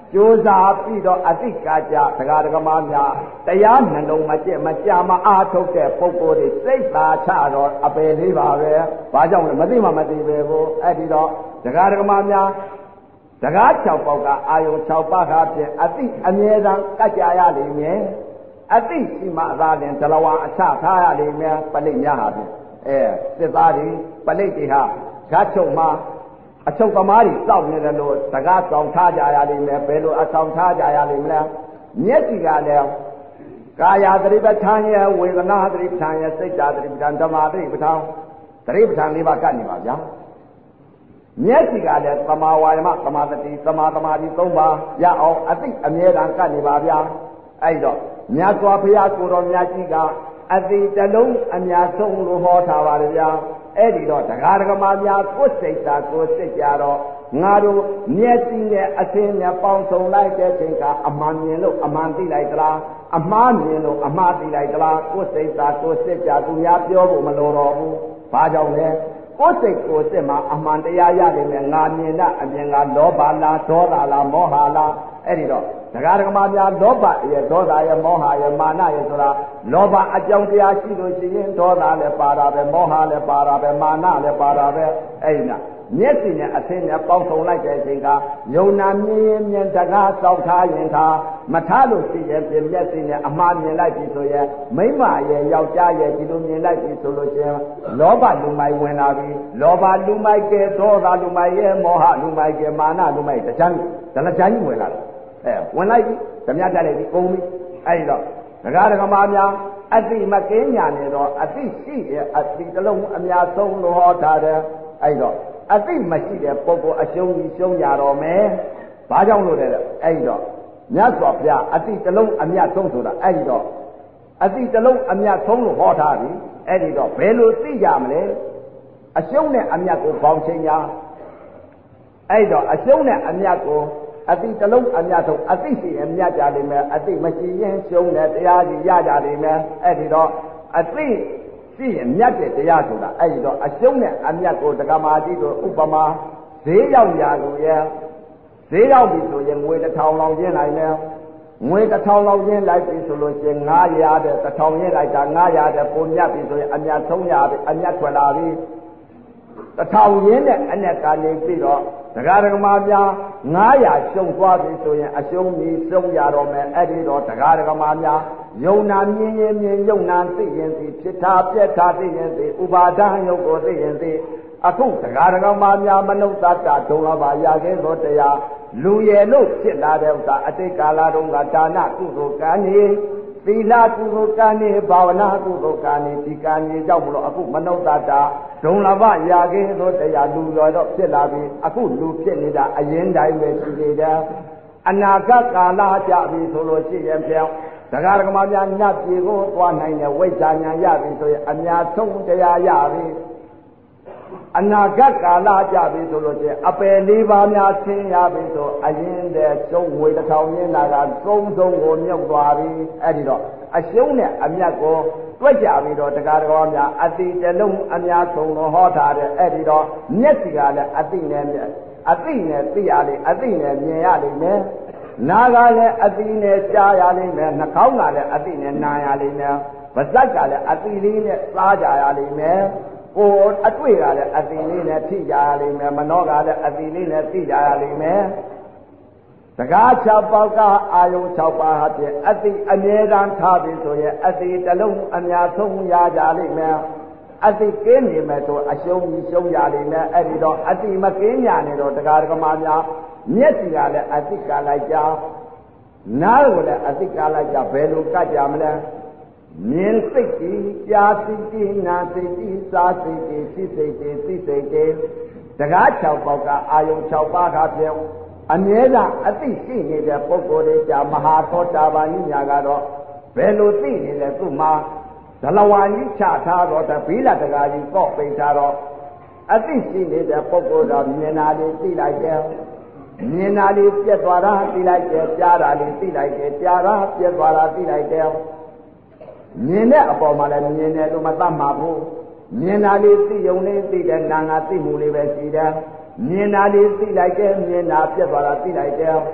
ကြိုးစားပြီးတော့အသိကကြတရားဓမ္မများတရားနှလုံးမကျင့်မကြမအားထုတ်တဲ့ပုဂ္ဂိုလ်တွေစိတ်သာချတော့အပယ်လေးပါပဲဘာကြောင့်လဲမသိမှမသိပဲကိုအဲ့ဒီတော့တရားဓမ္မများတရား6ပေါက်ကအာယုံ6ပါးဟာဖြင့်အသိအမြဲတမ်းကကြရလိမ့်မယ်အသိရှိမှသာလင်ဒလဝါအချထားရလိမ့်မယ်ပလိတ်များဟာဖြင့်စစ်သားတွေပလိတ်တွေဟာဓာတ်ချုပ်မှာအချုပ်သမားတွေစောင့်နေတယ်လို့စကားဆောင်ထားကြရလိမ့်မယ်ဘယ်လိုအဆောင်ထားကြရလိမ့်မလဲမျက်စိကလည်းကာယသတိပဋ္ဌာန်ရဲ့ဝေဒနာသတိပဋ္ဌာန်ရဲ့စိတ်ဓာတ်သတိပဋ္ဌာန်ဓမ္မသတိပဋ္ဌာန်သတိပဋ္ဌာန်၄ပါးကတ်နေပါဗျာမျက်စိကလည်းသမာဝါယမသမာသတိသမာသမာဓိ၃ပါးရအောင်အသိအမြဲတမ်းကတ်နေပါဗျာအဲ့တော့မြတ်စွာဘုရားကိုတော်မြတ်ကြီးကအသိတလုံးအများဆုံးလို့ဟောထားပါလေဗျာအဲ့ဒီတော့တရားဓမ္မများကိုယ်စိတ်သာကိုယ်စိတ်ကြတော့ငါတို့မျက်စိနဲ့အသင်းနဲ့ပေါင်းစုံလိုက်တဲ့ချိန်ကအမှန်မြင်လို့အမှန်သိလိုက်သလားအမှားမြင်လို့အမှားသိလိုက်သလားကိုယ်စိတ်သာကိုယ်စိတ်ကြသူများပြောဖို့မလိုတော့ဘူးဘာကြောင့်လဲကိုယ်စိတ်ကိုယ်စိတ်မှာအမှန်တရားရနေမယ်ငါမြင်တာအမြင်ကလောဘလားဒေါသလားမောဟလားအဲ့ဒီတော့တရားဓမ္မများလောဘရဲ့ဒေါသရဲ့မောဟရဲ့မာနရဲ့ဆိုတာလောဘအကြောင်းတရားရှိလို့ရှိရင်ဒေါသလည်းပါတာပဲမောဟလည်းပါတာပဲမာနလည်းပါတာပဲအဲ့ဒီနာမျက်စိနဲ့အသင်းနဲ့ပေါင်းစုံလိုက်တဲ့အချိန်ကယုံနာမြင်ရင်မြင်တကားစောက်ထားရင်ထားမထားလို့ရှိရင်ပြင်မျက်စိနဲ့အမှားမြင်လိုက်ပြီဆိုရင်မိမရဲ့ယောက်ျားရဲ့ဒီလိုမြင်လိုက်ပြီဆိုလို့ရှိရင်လောဘလူမိုက်ဝင်လာပြီလောဘလူမိုက်ကဲဒေါသလူမိုက်ရဲ့မောဟလူမိုက်ကဲမာနလူမိုက်တချမ်းဒလချမ်းကြီးဝင်လာတယ်ဝင်လိုက်ပြီဓမြတက်လိုက်ပြီကုန်ပြီအဲ့ဒီတော့တရားဓမ္မများအသိမကင်းညာနေတော့အသိရှိရဲ့အသိတလုံးအများဆုံးလို့ဟောထားတယ်အဲ့တော့အသိမရှိတဲ့ပုဂ္ဂိုလ်အရှုံးကြီးရှုံးရတော့မယ်ဘာကြောင့်လို့လဲအဲ့ဒီတော့မြတ်စွာဘုရားအသိတလုံးအမြတ်ဆုံးဆိုတာအဲ့ဒီတော့အသိတလုံးအမြတ်ဆုံးလို့ဟောထားပြီအဲ့ဒီတော့ဘယ်လိုသိကြမလဲအရှုံးနဲ့အမြတ်ကိုပေါင်းချိန်ညာအဲ့တော့အရှုံးနဲ့အမြတ်ကိုအသိတလုံးအမြတ်ဆုံးအသိရှိရင်မြတ်ကြလိမ့်မယ်အသိမရှိရင်ရှုံးတဲ့တရားကြီးရကြလိမ့်မယ်အဲ့ဒီတော့အသိရှိရင်မြတ်တဲ့တရားဆိုတာအဲ့ဒီတော့အရှုံးနဲ့အမြတ်ကိုဒကမာကြီးတို့ဥပမာဈေးရောက်ရာကိုရဲ့ဈေးရောက်ပြီဆိုရင်ငွေ1000လောက်ကျင်းလိုက်မယ်ငွေ1000လောက်ကျင်းလိုက်ပြီဆိုလို့ရှိရင်900တဲ့1000ရင်းလိုက်တာ900တဲ့ပုံမြတ်ပြီဆိုရင်အမြတ်300ပြီအမြတ်ထွက်လာပြီ1000ရင်းနဲ့အနက်ကနေပြီးတော့တရားဓမ္မများ900ရှုံသွားပြီဆိုရင်အရှုံးကြီးရှုံးရတော့မယ်အဲ့ဒီတော့တရားဓမ္မများယုံနာမြင်ရင်မြင်ယုံနာသိရင်သိဖြစ်တာပြက်တာသိရင်သိဥပါဒံယုတ်ကိုသိရင်သိအခုတရားဓမ္မများမနုဿတ္တဒုံလဘရခဲ့သောတရားလူရဲ့လို့ဖြစ်လာတဲ့ဥစ္စာအတိတ်ကာလတုန်းကဒါနကုသိုလ်ကံနေသီလကုသိုလ်ကံနေဘာဝနာကုသိုလ်ကံနေဒီကံကြီးကြောင့်မလို့အခုမနုဿတ္တဒုံလဘရခဲ့သောတရားလူတော်တော့ဖြစ်လာပြီအခုလူဖြစ်နေတာအရင်တိုင်းပဲရှိနေတယ်အနာဂတ်ကာလကြပြီဆိုလို့ရှိရင်ပြောင်းတရားဓမ္မများနတ်ပြည်ကိုသွားနိုင်တဲ့ဝိဇ္ဇာဉာဏ်ရပြီဆိုရင်အများဆုံးတရားရပြီအနာဂတ်ကာလကြပြီဆိုလို့ချင်းအပယ်၄ပါးများဆင်းရပြီဆိုအရင်တည်းကျုံငွေ1000ရင်းလာကသုံးဆုံးကိုမြုပ်သွားပြီအဲ့ဒီတော့အရှုံးနဲ့အမြတ်ကိုတွက်ကြပြီးတော့တရားတော်များအတိတလုံးအများဆုံးလို့ဟောထားတယ်အဲ့ဒီတော့မျက်စိကလည်းအတိနဲ့သိရလေအတိနဲ့မြင်ရလိမ့်မယ်နားကလည်းအတိနဲ့ကြားရလိမ့်မယ်နှာခေါင်းကလည်းအတိနဲ့နားရလိမ့်မယ်ပါးစပ်ကလည်းအတိလေးနဲ့စားကြရလိမ့်မယ်ကိုယ်အတွေ့ကလည်းအတိလေးနဲ့ထိကြရလိမ့်မယ်မနှောကလည်းအတိလေးနဲ့သိကြရလိမ့်မယ်စကား6ပေါက်ကအာယုံ6ပါးဟာဖြင့်အတိအမြဲတမ်းထားပြီဆိုရင်အတိတလုံးအများဆုံးရကြလိမ့်မယ်အတိကင်းနေမယ်ဆိုအရှုံးကြီးရှုံးရလိမ့်မယ်အဲ့ဒီတော့အတိမကင်းညာနေတော့တရားဓမ္မများမျက်စိကလည်းအတိကလိုက်ကြနားကိုလည်းအတိကလိုက်ကြဘယ်လိုကတ်ကြမလဲမြင်စိတ်ကြီးကြားစိတ်ကြီးနားစိတ်ကြီးစားစိတ်ကြီးသိစိတ်ကြီးသိစိတ်ကြီးတရား6ပေါက်ကအာယုံ6ပါးကဖြင့်အမြဲတမ်းအသိရှိနေတဲ့ပုဂ္ဂိုလ်တွေကြမဟာသောတာပန်ကြီးညာကတော့ဘယ်လိုသိနေလဲသူ့မှာဒလဝါကြီးချထားတော့တဘိလတကာကြီးကော့ပိတ်ထားတော့အသိရှိနေတဲ့ပုဂ္ဂိုလ်တော်မြင်တာလေးသိလိုက်တယ်မြင်တာလေးပြက်သွားတာသိလိုက်တယ်ကြားတာလေးသိလိုက်တယ်ကြားတာပြက်သွားတာသိလိုက်တယ်မြင်တဲ့အပေါ်မှာလည်းမြင်တယ်လို့မသတ်မှာဘူးမြင်တာလေးသိုံလေးသိတယ်နာငါသိမှုလေးပဲရှိတယ်မြင်တာလေးသိလိုက်တယ်မြင်တာပြက်သွားတာသိလိုက်တယ်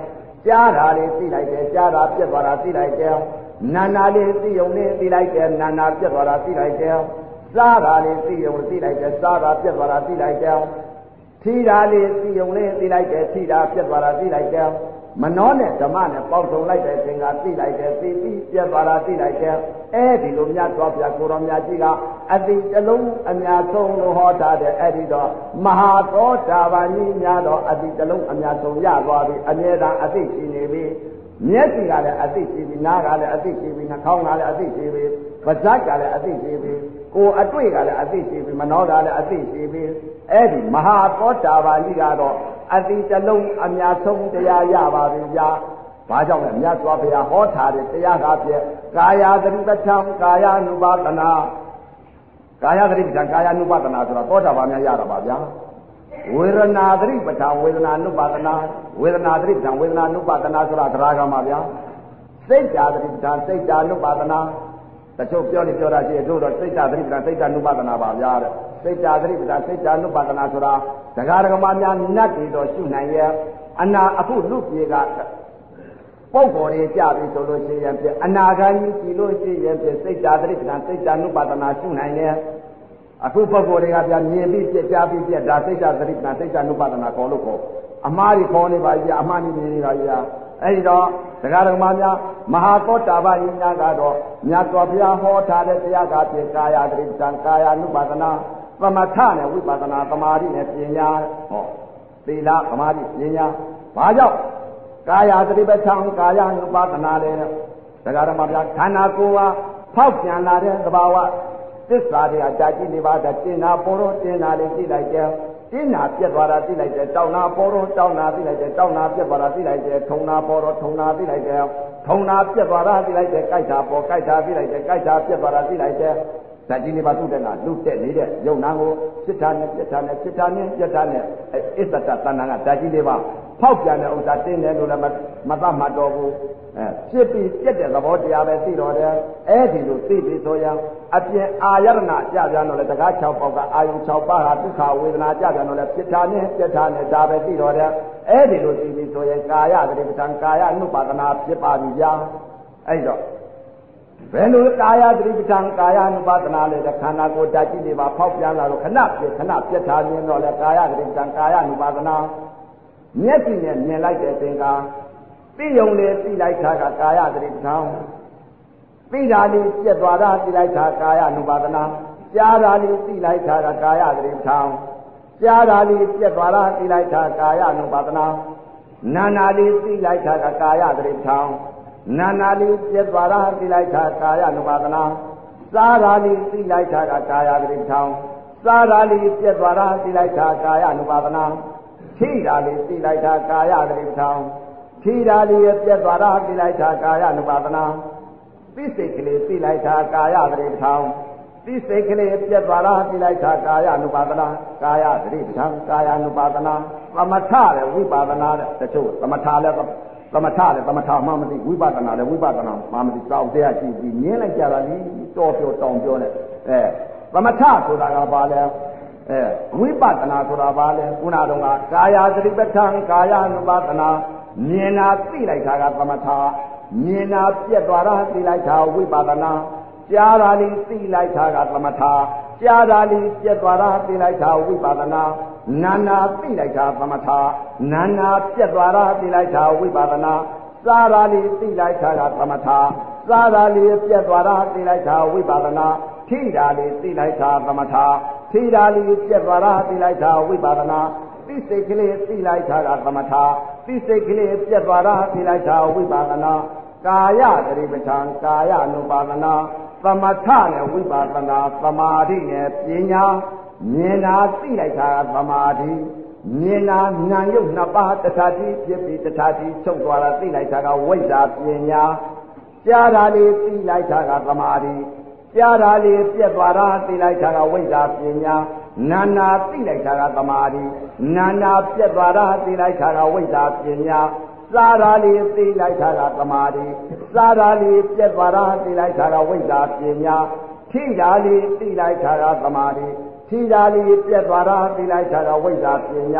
ကြားတာလေးသိလိုက်တယ်ကြားတာပြက်သွားတာသိလိုက်တယ်နာနာလေးသိုံလေးသိလိုက်တယ်နာနာပြက်သွားတာသိလိုက်တယ်စားတာလေးသိုံသိလိုက်တယ်စားတာပြက်သွားတာသိလိုက်တယ်ထီတာလေးသိုံလေးသိလိုက်တယ်ထီတာပြက်သွားတာသိလိုက်တယ်မနောနဲ့ဓမ္မနဲ့ပေါင်းစုံလိုက်တဲ့အချိန်ကသိလိုက်တယ်သိပြီးပြက်သွားတာသိလိုက်တယ်အဲဒီလိုမြတ်စွာဘုရားကိုရောမြတ်ကြီးကအတိတလုံးအများဆုံးလို့ဟောထားတဲ့အဲဒီတော့မဟာသောတာပန်ကြီးများတော့အတိတလုံးအများဆုံးရသွားပြီအမြဲတမ်းအသိရှိနေပြီမျက်စိကလည်းအသိရှိပြီနားကလည်းအသိရှိပြီနှာခေါင်းကလည်းအသိရှိပြီပါးစပ်ကလည်းအသိရှိပြီကိုယ်အတွေ့ကလည်းအသိရှိပြီမနောကလည်းအသိရှိပြီအဲ့ဒီမဟာသောတာပန်ကြီးကတော့အတိတလုံးအများဆုံးတရားရပါပြီဗျာဘာကြောင့်လဲမြတ်စွာဘုရားဟောထားတဲ့တရားကပြည့်ကာယသတိပဋ္ဌာန်ကာယ ानु ပါဒနာကာယသတိပဋ္ဌာန်ကာယ ानु ပါဒနာဆိုတာသောတာပန်များရတာပါဗျာဝေဒနာသတိပဋ္ဌာန်ဝေဒနာ ानु ပါဒနာဝေဒနာသတိပဋ္ဌာန်ဝေဒနာ ानु ပါဒနာဆိုတာတရားကမှာဗျာစိတ်ဓာသတိပဋ္ဌာန်စိတ်ဓာ ानु ပါဒနာတချို့ပြောနေပြောတာရှိတယ်တို့တော့စိတ်ဓာသတိပဋ္ဌာန်စိတ်ဓာ ानु ပါဒနာပါဗျာတဲ့စိတ်ဓာသတိပဋ္ဌာန်စိတ်ဓာ ानु ပါဒနာဆိုတာဒကာဒကမများနတ်တွေတော့ရှုနိုင်ရဲ့အနာအခုလူပြေကပုဂ္ဂိုလ်တွေကြပြီဆိုလို့ရှိရင်ပြအနာဂါကြီးကြည်လို့ရှိရင်ပြစိတ်ဓာသတိပဋ္ဌာန်စိတ်ဓာ ानु ပါဒနာရှုနိုင်ရဲ့အခုပုဂ္ဂိုလ်တွေကပြမြင်ပြီးပြကြားပြီးပြဒါစိတ်ဓာသတိပဋ္ဌာန်စိတ်ဓာ ानु ပါဒနာခေါ်လို့ခေါ်အမှားတွေခေါ်နေပါကြီးအမှားနေနေပါကြီးအဲဒီတော့ဒကာဒကမများမဟာသောတာပန်ကြီးများကတော့မြတ်စွာဘုရားဟောထားတဲ့တရားကပြကာယသတိပဋ္ဌာန်ကာယ ानु ပါဒနာသမထနဲ့ဝိပဿနာသမာဓိနဲ့ပညာဟောသီလသမာဓိပညာဘာကြောင့်ကာယသတိပဋ္ဌာန်ကာယ ानु ပါဒနာလဲဒကာဓမ္မများခန္ဓာကိုယ်ဟာဖောက်ပြန်လာတဲ့သဘာဝသစ္စာတွေအကြကြည့်နေပါတဲ့တင်နာပေါ်တော့တင်နာလေးသိလိုက်တယ်တင်နာပြက်သွားတာသိလိုက်တယ်တောင်းနာပေါ်တော့တောင်းနာသိလိုက်တယ်တောင်းနာပြက်သွားတာသိလိုက်တယ်ထုံနာပေါ်တော့ထုံနာသိလိုက်တယ်ထုံနာပြက်သွားတာသိလိုက်တယ်ကြိုက်တာပေါ်ကြိုက်တာသိလိုက်တယ်ကြိုက်တာပြက်သွားတာသိလိုက်တယ်ဓာတ်ကြီးနေပါသူ့တဲ့ကလူတက်နေတဲ့ယုံနာကိုစစ်တာနဲ့ပြက်တာနဲ့စစ်တာနဲ့ပြက်တာနဲ့အစ္စတတဏ္ဍာကဓာတ်ကြီးနေပါဖောက်ပြန်တဲ့ဥစ္စာတင်းတယ်လို့လည်းမသတ်မှတ်တော့ဘူးဖြစ်ပြီးပြက်တဲ့သဘောတရားပဲသိတော့တယ်အဲဒီလိုသိပြီးဆိုရင်အပြင်အာယရဏကြပြန်တော့လေတကား6ပေါက်ကအာယု6ပါးဟာဒုက္ခဝေဒနာကြပြန်တော့လေပြစ်တာနဲ့ပြက်တာနဲ့ဒါပဲသိတော့တယ်အဲဒီလိုသိပြီးဆိုရင်ကာယသတိပဋ္ဌာန်ကာယ ानु ပါဒနာဖြစ်ပါပြီဗျာအဲဒီတော့ဘယ်လိုကာယသတိပဋ္ဌာန်ကာယ ानु ပါဒနာလဲခန္ဓာကိုယ်ဓာတ်ကြီးတွေပါဖောက်ပြန်လာတော့ခဏပြက်ထားခြင်းတော့လေကာယသတိပဋ္ဌာန်ကာယ ानु ပါဒနာမျက်စိနဲ့မြင်လိုက်တဲ့သင်္ကာသိယုံလေသိလိုက်တာကကာယသတိပဋ္ဌာန်သိတာလေးပြက်သွားတာသိလိုက်တာကာယ ानु ပါဒနာကြားတာလေးသိလိုက်တာကကာယသတိပဋ္ဌာန်ကြားတာလေးပြက်သွားတာသိလိုက်တာကာယ ानु ပါဒနာနာနာလေးသိလိုက်တာကကာယသတိပဋ္ဌာန်နာနာလေးပြက်သွားတာသိလိုက်တာကာယ ानु ပါဒနာစားတာလေးသိလိုက်တာကကာယသတိပဋ္ဌာန်စားတာလေးပြက်သွားတာသိလိုက်တာကာယ ानु ပါဒနာထိတာလေးသိလိုက်တာကာယသတိပဋ္ဌာန်ထိတာလေးပြက်သွားတာသိလိုက်တာကာယ ानु ပါဒနာသိစိတ်ကလေးသိလိုက်တာကာယသတိပဋ္ဌာန်သိစိတ်ကလေးပြက်သွားတာသိလိုက်တာကာယ ानु ပါဒနာကာယသတိပဋ္ဌာန်ကာယ ानु ပါဒနာသမထလည်းဝိပါဒနာတဲ့တချို့သမထလည်းသမထမှမသိဝိပဿနာလည်းဝိပဿနာမှမသိတောက်တရားရှိပြီးမြင်လိုက်ကြတာလीတောပြောတောင်ပြောနဲ့သမထဆိုတာကဘာလဲဝိပဿနာဆိုတာဘာလဲခုနကတော့ကာယသတိပဋ္ဌာန်ကာယ ानु ပါဒနာမြင်တာသိလိုက်တာကသမထမြင်တာပြက်သွားတာသိလိုက်တာဝိပဿနာကြားတာလေးသိလိုက်တာကသမထကြားတာလေးပြက်သွားတာသိလိုက်တာဝိပဿနာနာနာသိလိုက်တာသမထနာနာပြက်သွားတာသိလိုက်တာဝိပဿနာစားတာလေးသိလိုက်တာကသမထစားတာလေးပြက်သွားတာသိလိုက်တာဝိပဿနာထိတာလေးသိလိုက်တာသမထထိတာလေးပြက်သွားတာသိလိုက်တာဝိပဿနာသိစိတ်ကလေးသိလိုက်တာကသမထသိစိတ်ကလေးပြက်သွားတာသိလိုက်တာဝိပဿနာကာယသတိပဋ္ဌာန်ကာယ ानु ပါဒနာသမထနဲ့ဝိပဿနာသမာဓိနဲ့ပညာမြင်တာသိလိုက်တာသမာဓိမြင်တာဉာဏ်ရုပ်နှစ်ပါးတထာတိဖြစ်ပြီးတထာတိချုပ်သွားတာသိလိုက်တာကဝိဇ္ဇာပညာကြားတာလေးသိလိုက်တာကသမာဓိကြားတာလေးပြက်သွားတာသိလိုက်တာကဝိဇ္ဇာပညာနာနာသိလိုက်တာကသမာဓိနာနာပြက်သွားတာသိလိုက်တာကဝိဇ္ဇာပညာစားတာလေးသိလိုက်တာကသမာဓိစားတာလေးပြက်သွားတာသိလိုက်တာကဝိဇ္ဇာပညာထိတာလေးသိလိုက်တာကသမာဓိထိတာလေးပြက်သွားတာသိလိုက်တာကဝိဇ္ဇာပညာ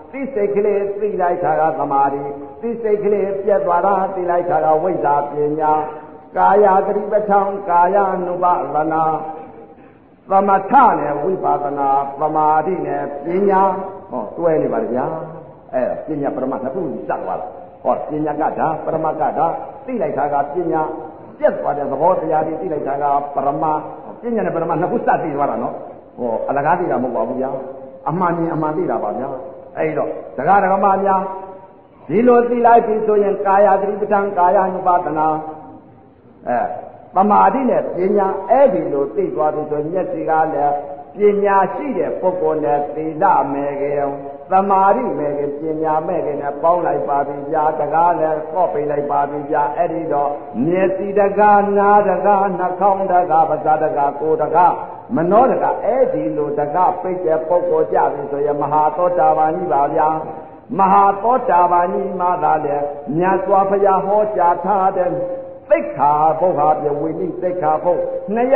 သိစိတ်ကလေးသိလိုက်တာကသမာဓိသိစိတ်ကလေးပြတ်သွားတာသိလိုက်တာကဝိဇ္ဇာပညာကာယသတိပဋ္ဌာန်ကာယ ानु ပါဒနာသမထနဲ့ဝိပဿနာသမာဓိနဲ့ပညာဟောတွဲနေပါလေဗျာပညာပရမတ်နှစ်ခုစပ်သွားတာဟောပညာကဒါပရမတ်ကဒါသိလိုက်တာကပညာပြတ်သွားတဲ့သဘောတရားတွေသိလိုက်တာကပရမတ်ပညာနဲ့ပရမတ်နှစ်ခုစပ်သိသွားတာနော်ဟောအလကားသိတာမဟုတ်ပါဘူးဗျာအမှန်မြင်အမှန်သိတာပါဗျာအဲ့တော့ဒကာဒကမများဒီလိုသိလိုက်ပြီဆိုရင်ကာယသတိပဋ္ဌာန်ကာယ ानु ပါဒနာသမာဓိနဲ့ပညာအဲ့ဒီလိုသိသွားပြီဆိုမျက်စိကလည်းပညာရှိတဲ့ပုဂ္ဂိုလ်နဲ့သီလမဲ့ခင်သမာဓိမဲ့ခင်ပညာမဲ့ခင်နဲ့ပေါင်းလိုက်ပါပြီဗျာတကားလည်းကော့ပိတ်လိုက်ပါပြီဗျာအဲ့ဒီတော့မျက်စိတကားနားတကားနှာခေါင်းတကားပါးစပ်တကားကိုယ်တကားမနောတကားအဲ့ဒီလိုတကားပိတ်တဲ့ပုဂ္ဂိုလ်ကြပြီဆိုရင်မဟာသောတာပန်ကြီးပါဗျာမဟာသောတာပန်ကြီးမှသာလေမြတ်စွာဘုရားဟောကြားထားတဲ့သိက္ခာပုဒ်ဟာပြဝိနည်းသိက္ခာပုဒ်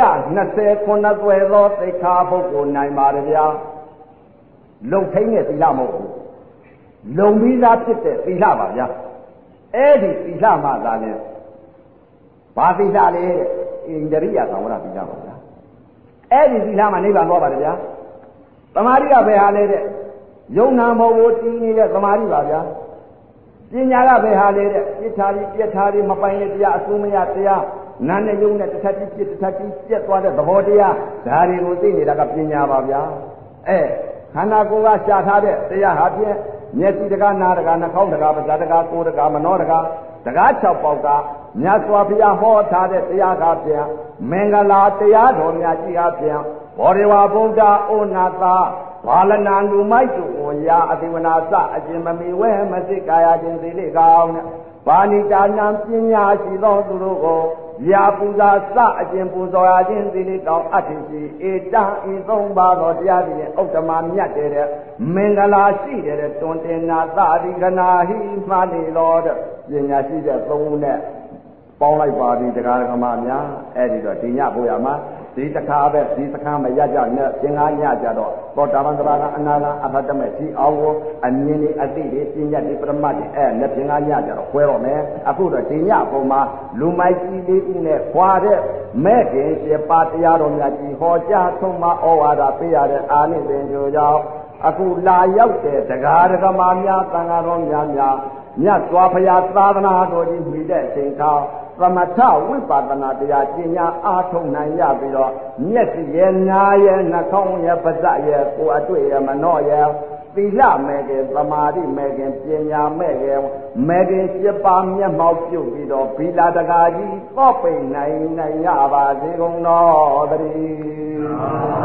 229သွယ်သောသိက္ခာပုဒ်ကိုနိုင်ပါတယ်ဗျာလုံထိန်တဲ့သီလမဟုတ်ဘူးလုံပြီးသားဖြစ်တဲ့သီလပါဗျာအဲ့ဒီသီလမှသာလဲဘာသီလလဲအိန္ဒရိယသံဝရသီလပါဗျာအဲ့ဒီသီလမှနိဗ္ဗာန်သွားပါတယ်ဗျာသမာဓိကဘယ်ဟာလဲတဲ့ယုံနာမောကိုတည်နေတဲ့သမာဓိပါဗျာပညာကဘယ်ဟာလဲတဲ့ပြစ်ထားပြီးပြက်ထားပြီးမပိုင်တဲ့တရားအစိုးမရတရားနာနဲ့ယုံနဲ့တစ်ထပ်ပြီးပြစ်တစ်ထပ်ပြီးပြက်သွားတဲ့သဘောတရားဒါတွေကိုသိနေတာကပညာပါဗျာခန္ဓာကိုယ်ကရှာထားတဲ့တရားဟာဖြင့်မျက်စိတကားနားတကားနှာခေါင်းတကားပါးစပ်တကားကိုယ်တကားမနှောတကားတကား6ပေါက်ကမြတ်စွာဘုရားဟောထားတဲ့တရားကဖြင့်မင်္ဂလာတရားတော်များကြီးအဖြင့်ဘောဓိဝါဗုဒ္ဓဩနာသာဘာလနာလူမိုက်တို့ကိုရာအတိဝနာစအကျင်မမီဝဲမစိကာယခြင်းသိလေကောင်းနဲ့ဘာဏိတာနံပညာရှိသောသူတို့ကိုရာပူဇာစအကျင်ပူဇော်ရခြင်းသိလေကောင်းအတ္တိရှိဧတံဤသုံးပါးသောတရားဖြင့်ဥတ္တမမြတ်တဲ့မင်္ဂလာရှိတဲ့တွင်တင်နာသတိကနာဟိမှနေတော်တဲ့ပညာရှိတဲ့သုံးဦးနဲ့ပေါင်းလိုက်ပါပြီတရားဓမ္မများအဲ့ဒီတော့ဒီညဘုရားမှာဒီတခါပဲဒီစခန်းမရကြနဲ့သင်္ကားညကြတော့သောတာပန်သဘာကအနာဂတ်အဖတ်တမဲ့ဒီအောင်ကိုအမြင်လေးအသိတွေပညာတွေပရမတ်တွေနဲ့သင်္ကားညကြတော့ခွဲတော့မယ်အခုတော့ဒီညပုံမှာလူမိုက်ကြီးလေးဦးနဲ့ခွာတဲ့မဲ့ခင်ပြပါတရားတော်များကြီးဟောကြားဆုံးမဩဝါဒပေးရတဲ့အာနိသင်ကြိုကြောင့်အခုလာရောက်တဲ့တရားဓမ္မများသံဃာတော်များမြတ်စွာဘုရားသာသနာတော်ကြီးမြည်တဲ့အချိန်ခါသမထဝိပဿနာတရားကျင့်ညာအားထုတ်နိုင်ရပြီးတော့မျက်စိရဲ့နားရဲ့နှာခေါင်းရဲ့ပါးစပ်ရဲ့ကိုယ်အတွေ့ရဲ့မနှော့ရဲ့သီလမဲ့ခင်သမာဓိမဲ့ခင်ပညာမဲ့ခင်မဲ့ခင်7ပါးမျက်မှောက်ပြုပြီးတော့ဘီလာတကာကြီးပေါ့ပိန်နိုင်ရပါစေကုန်တော်တည်း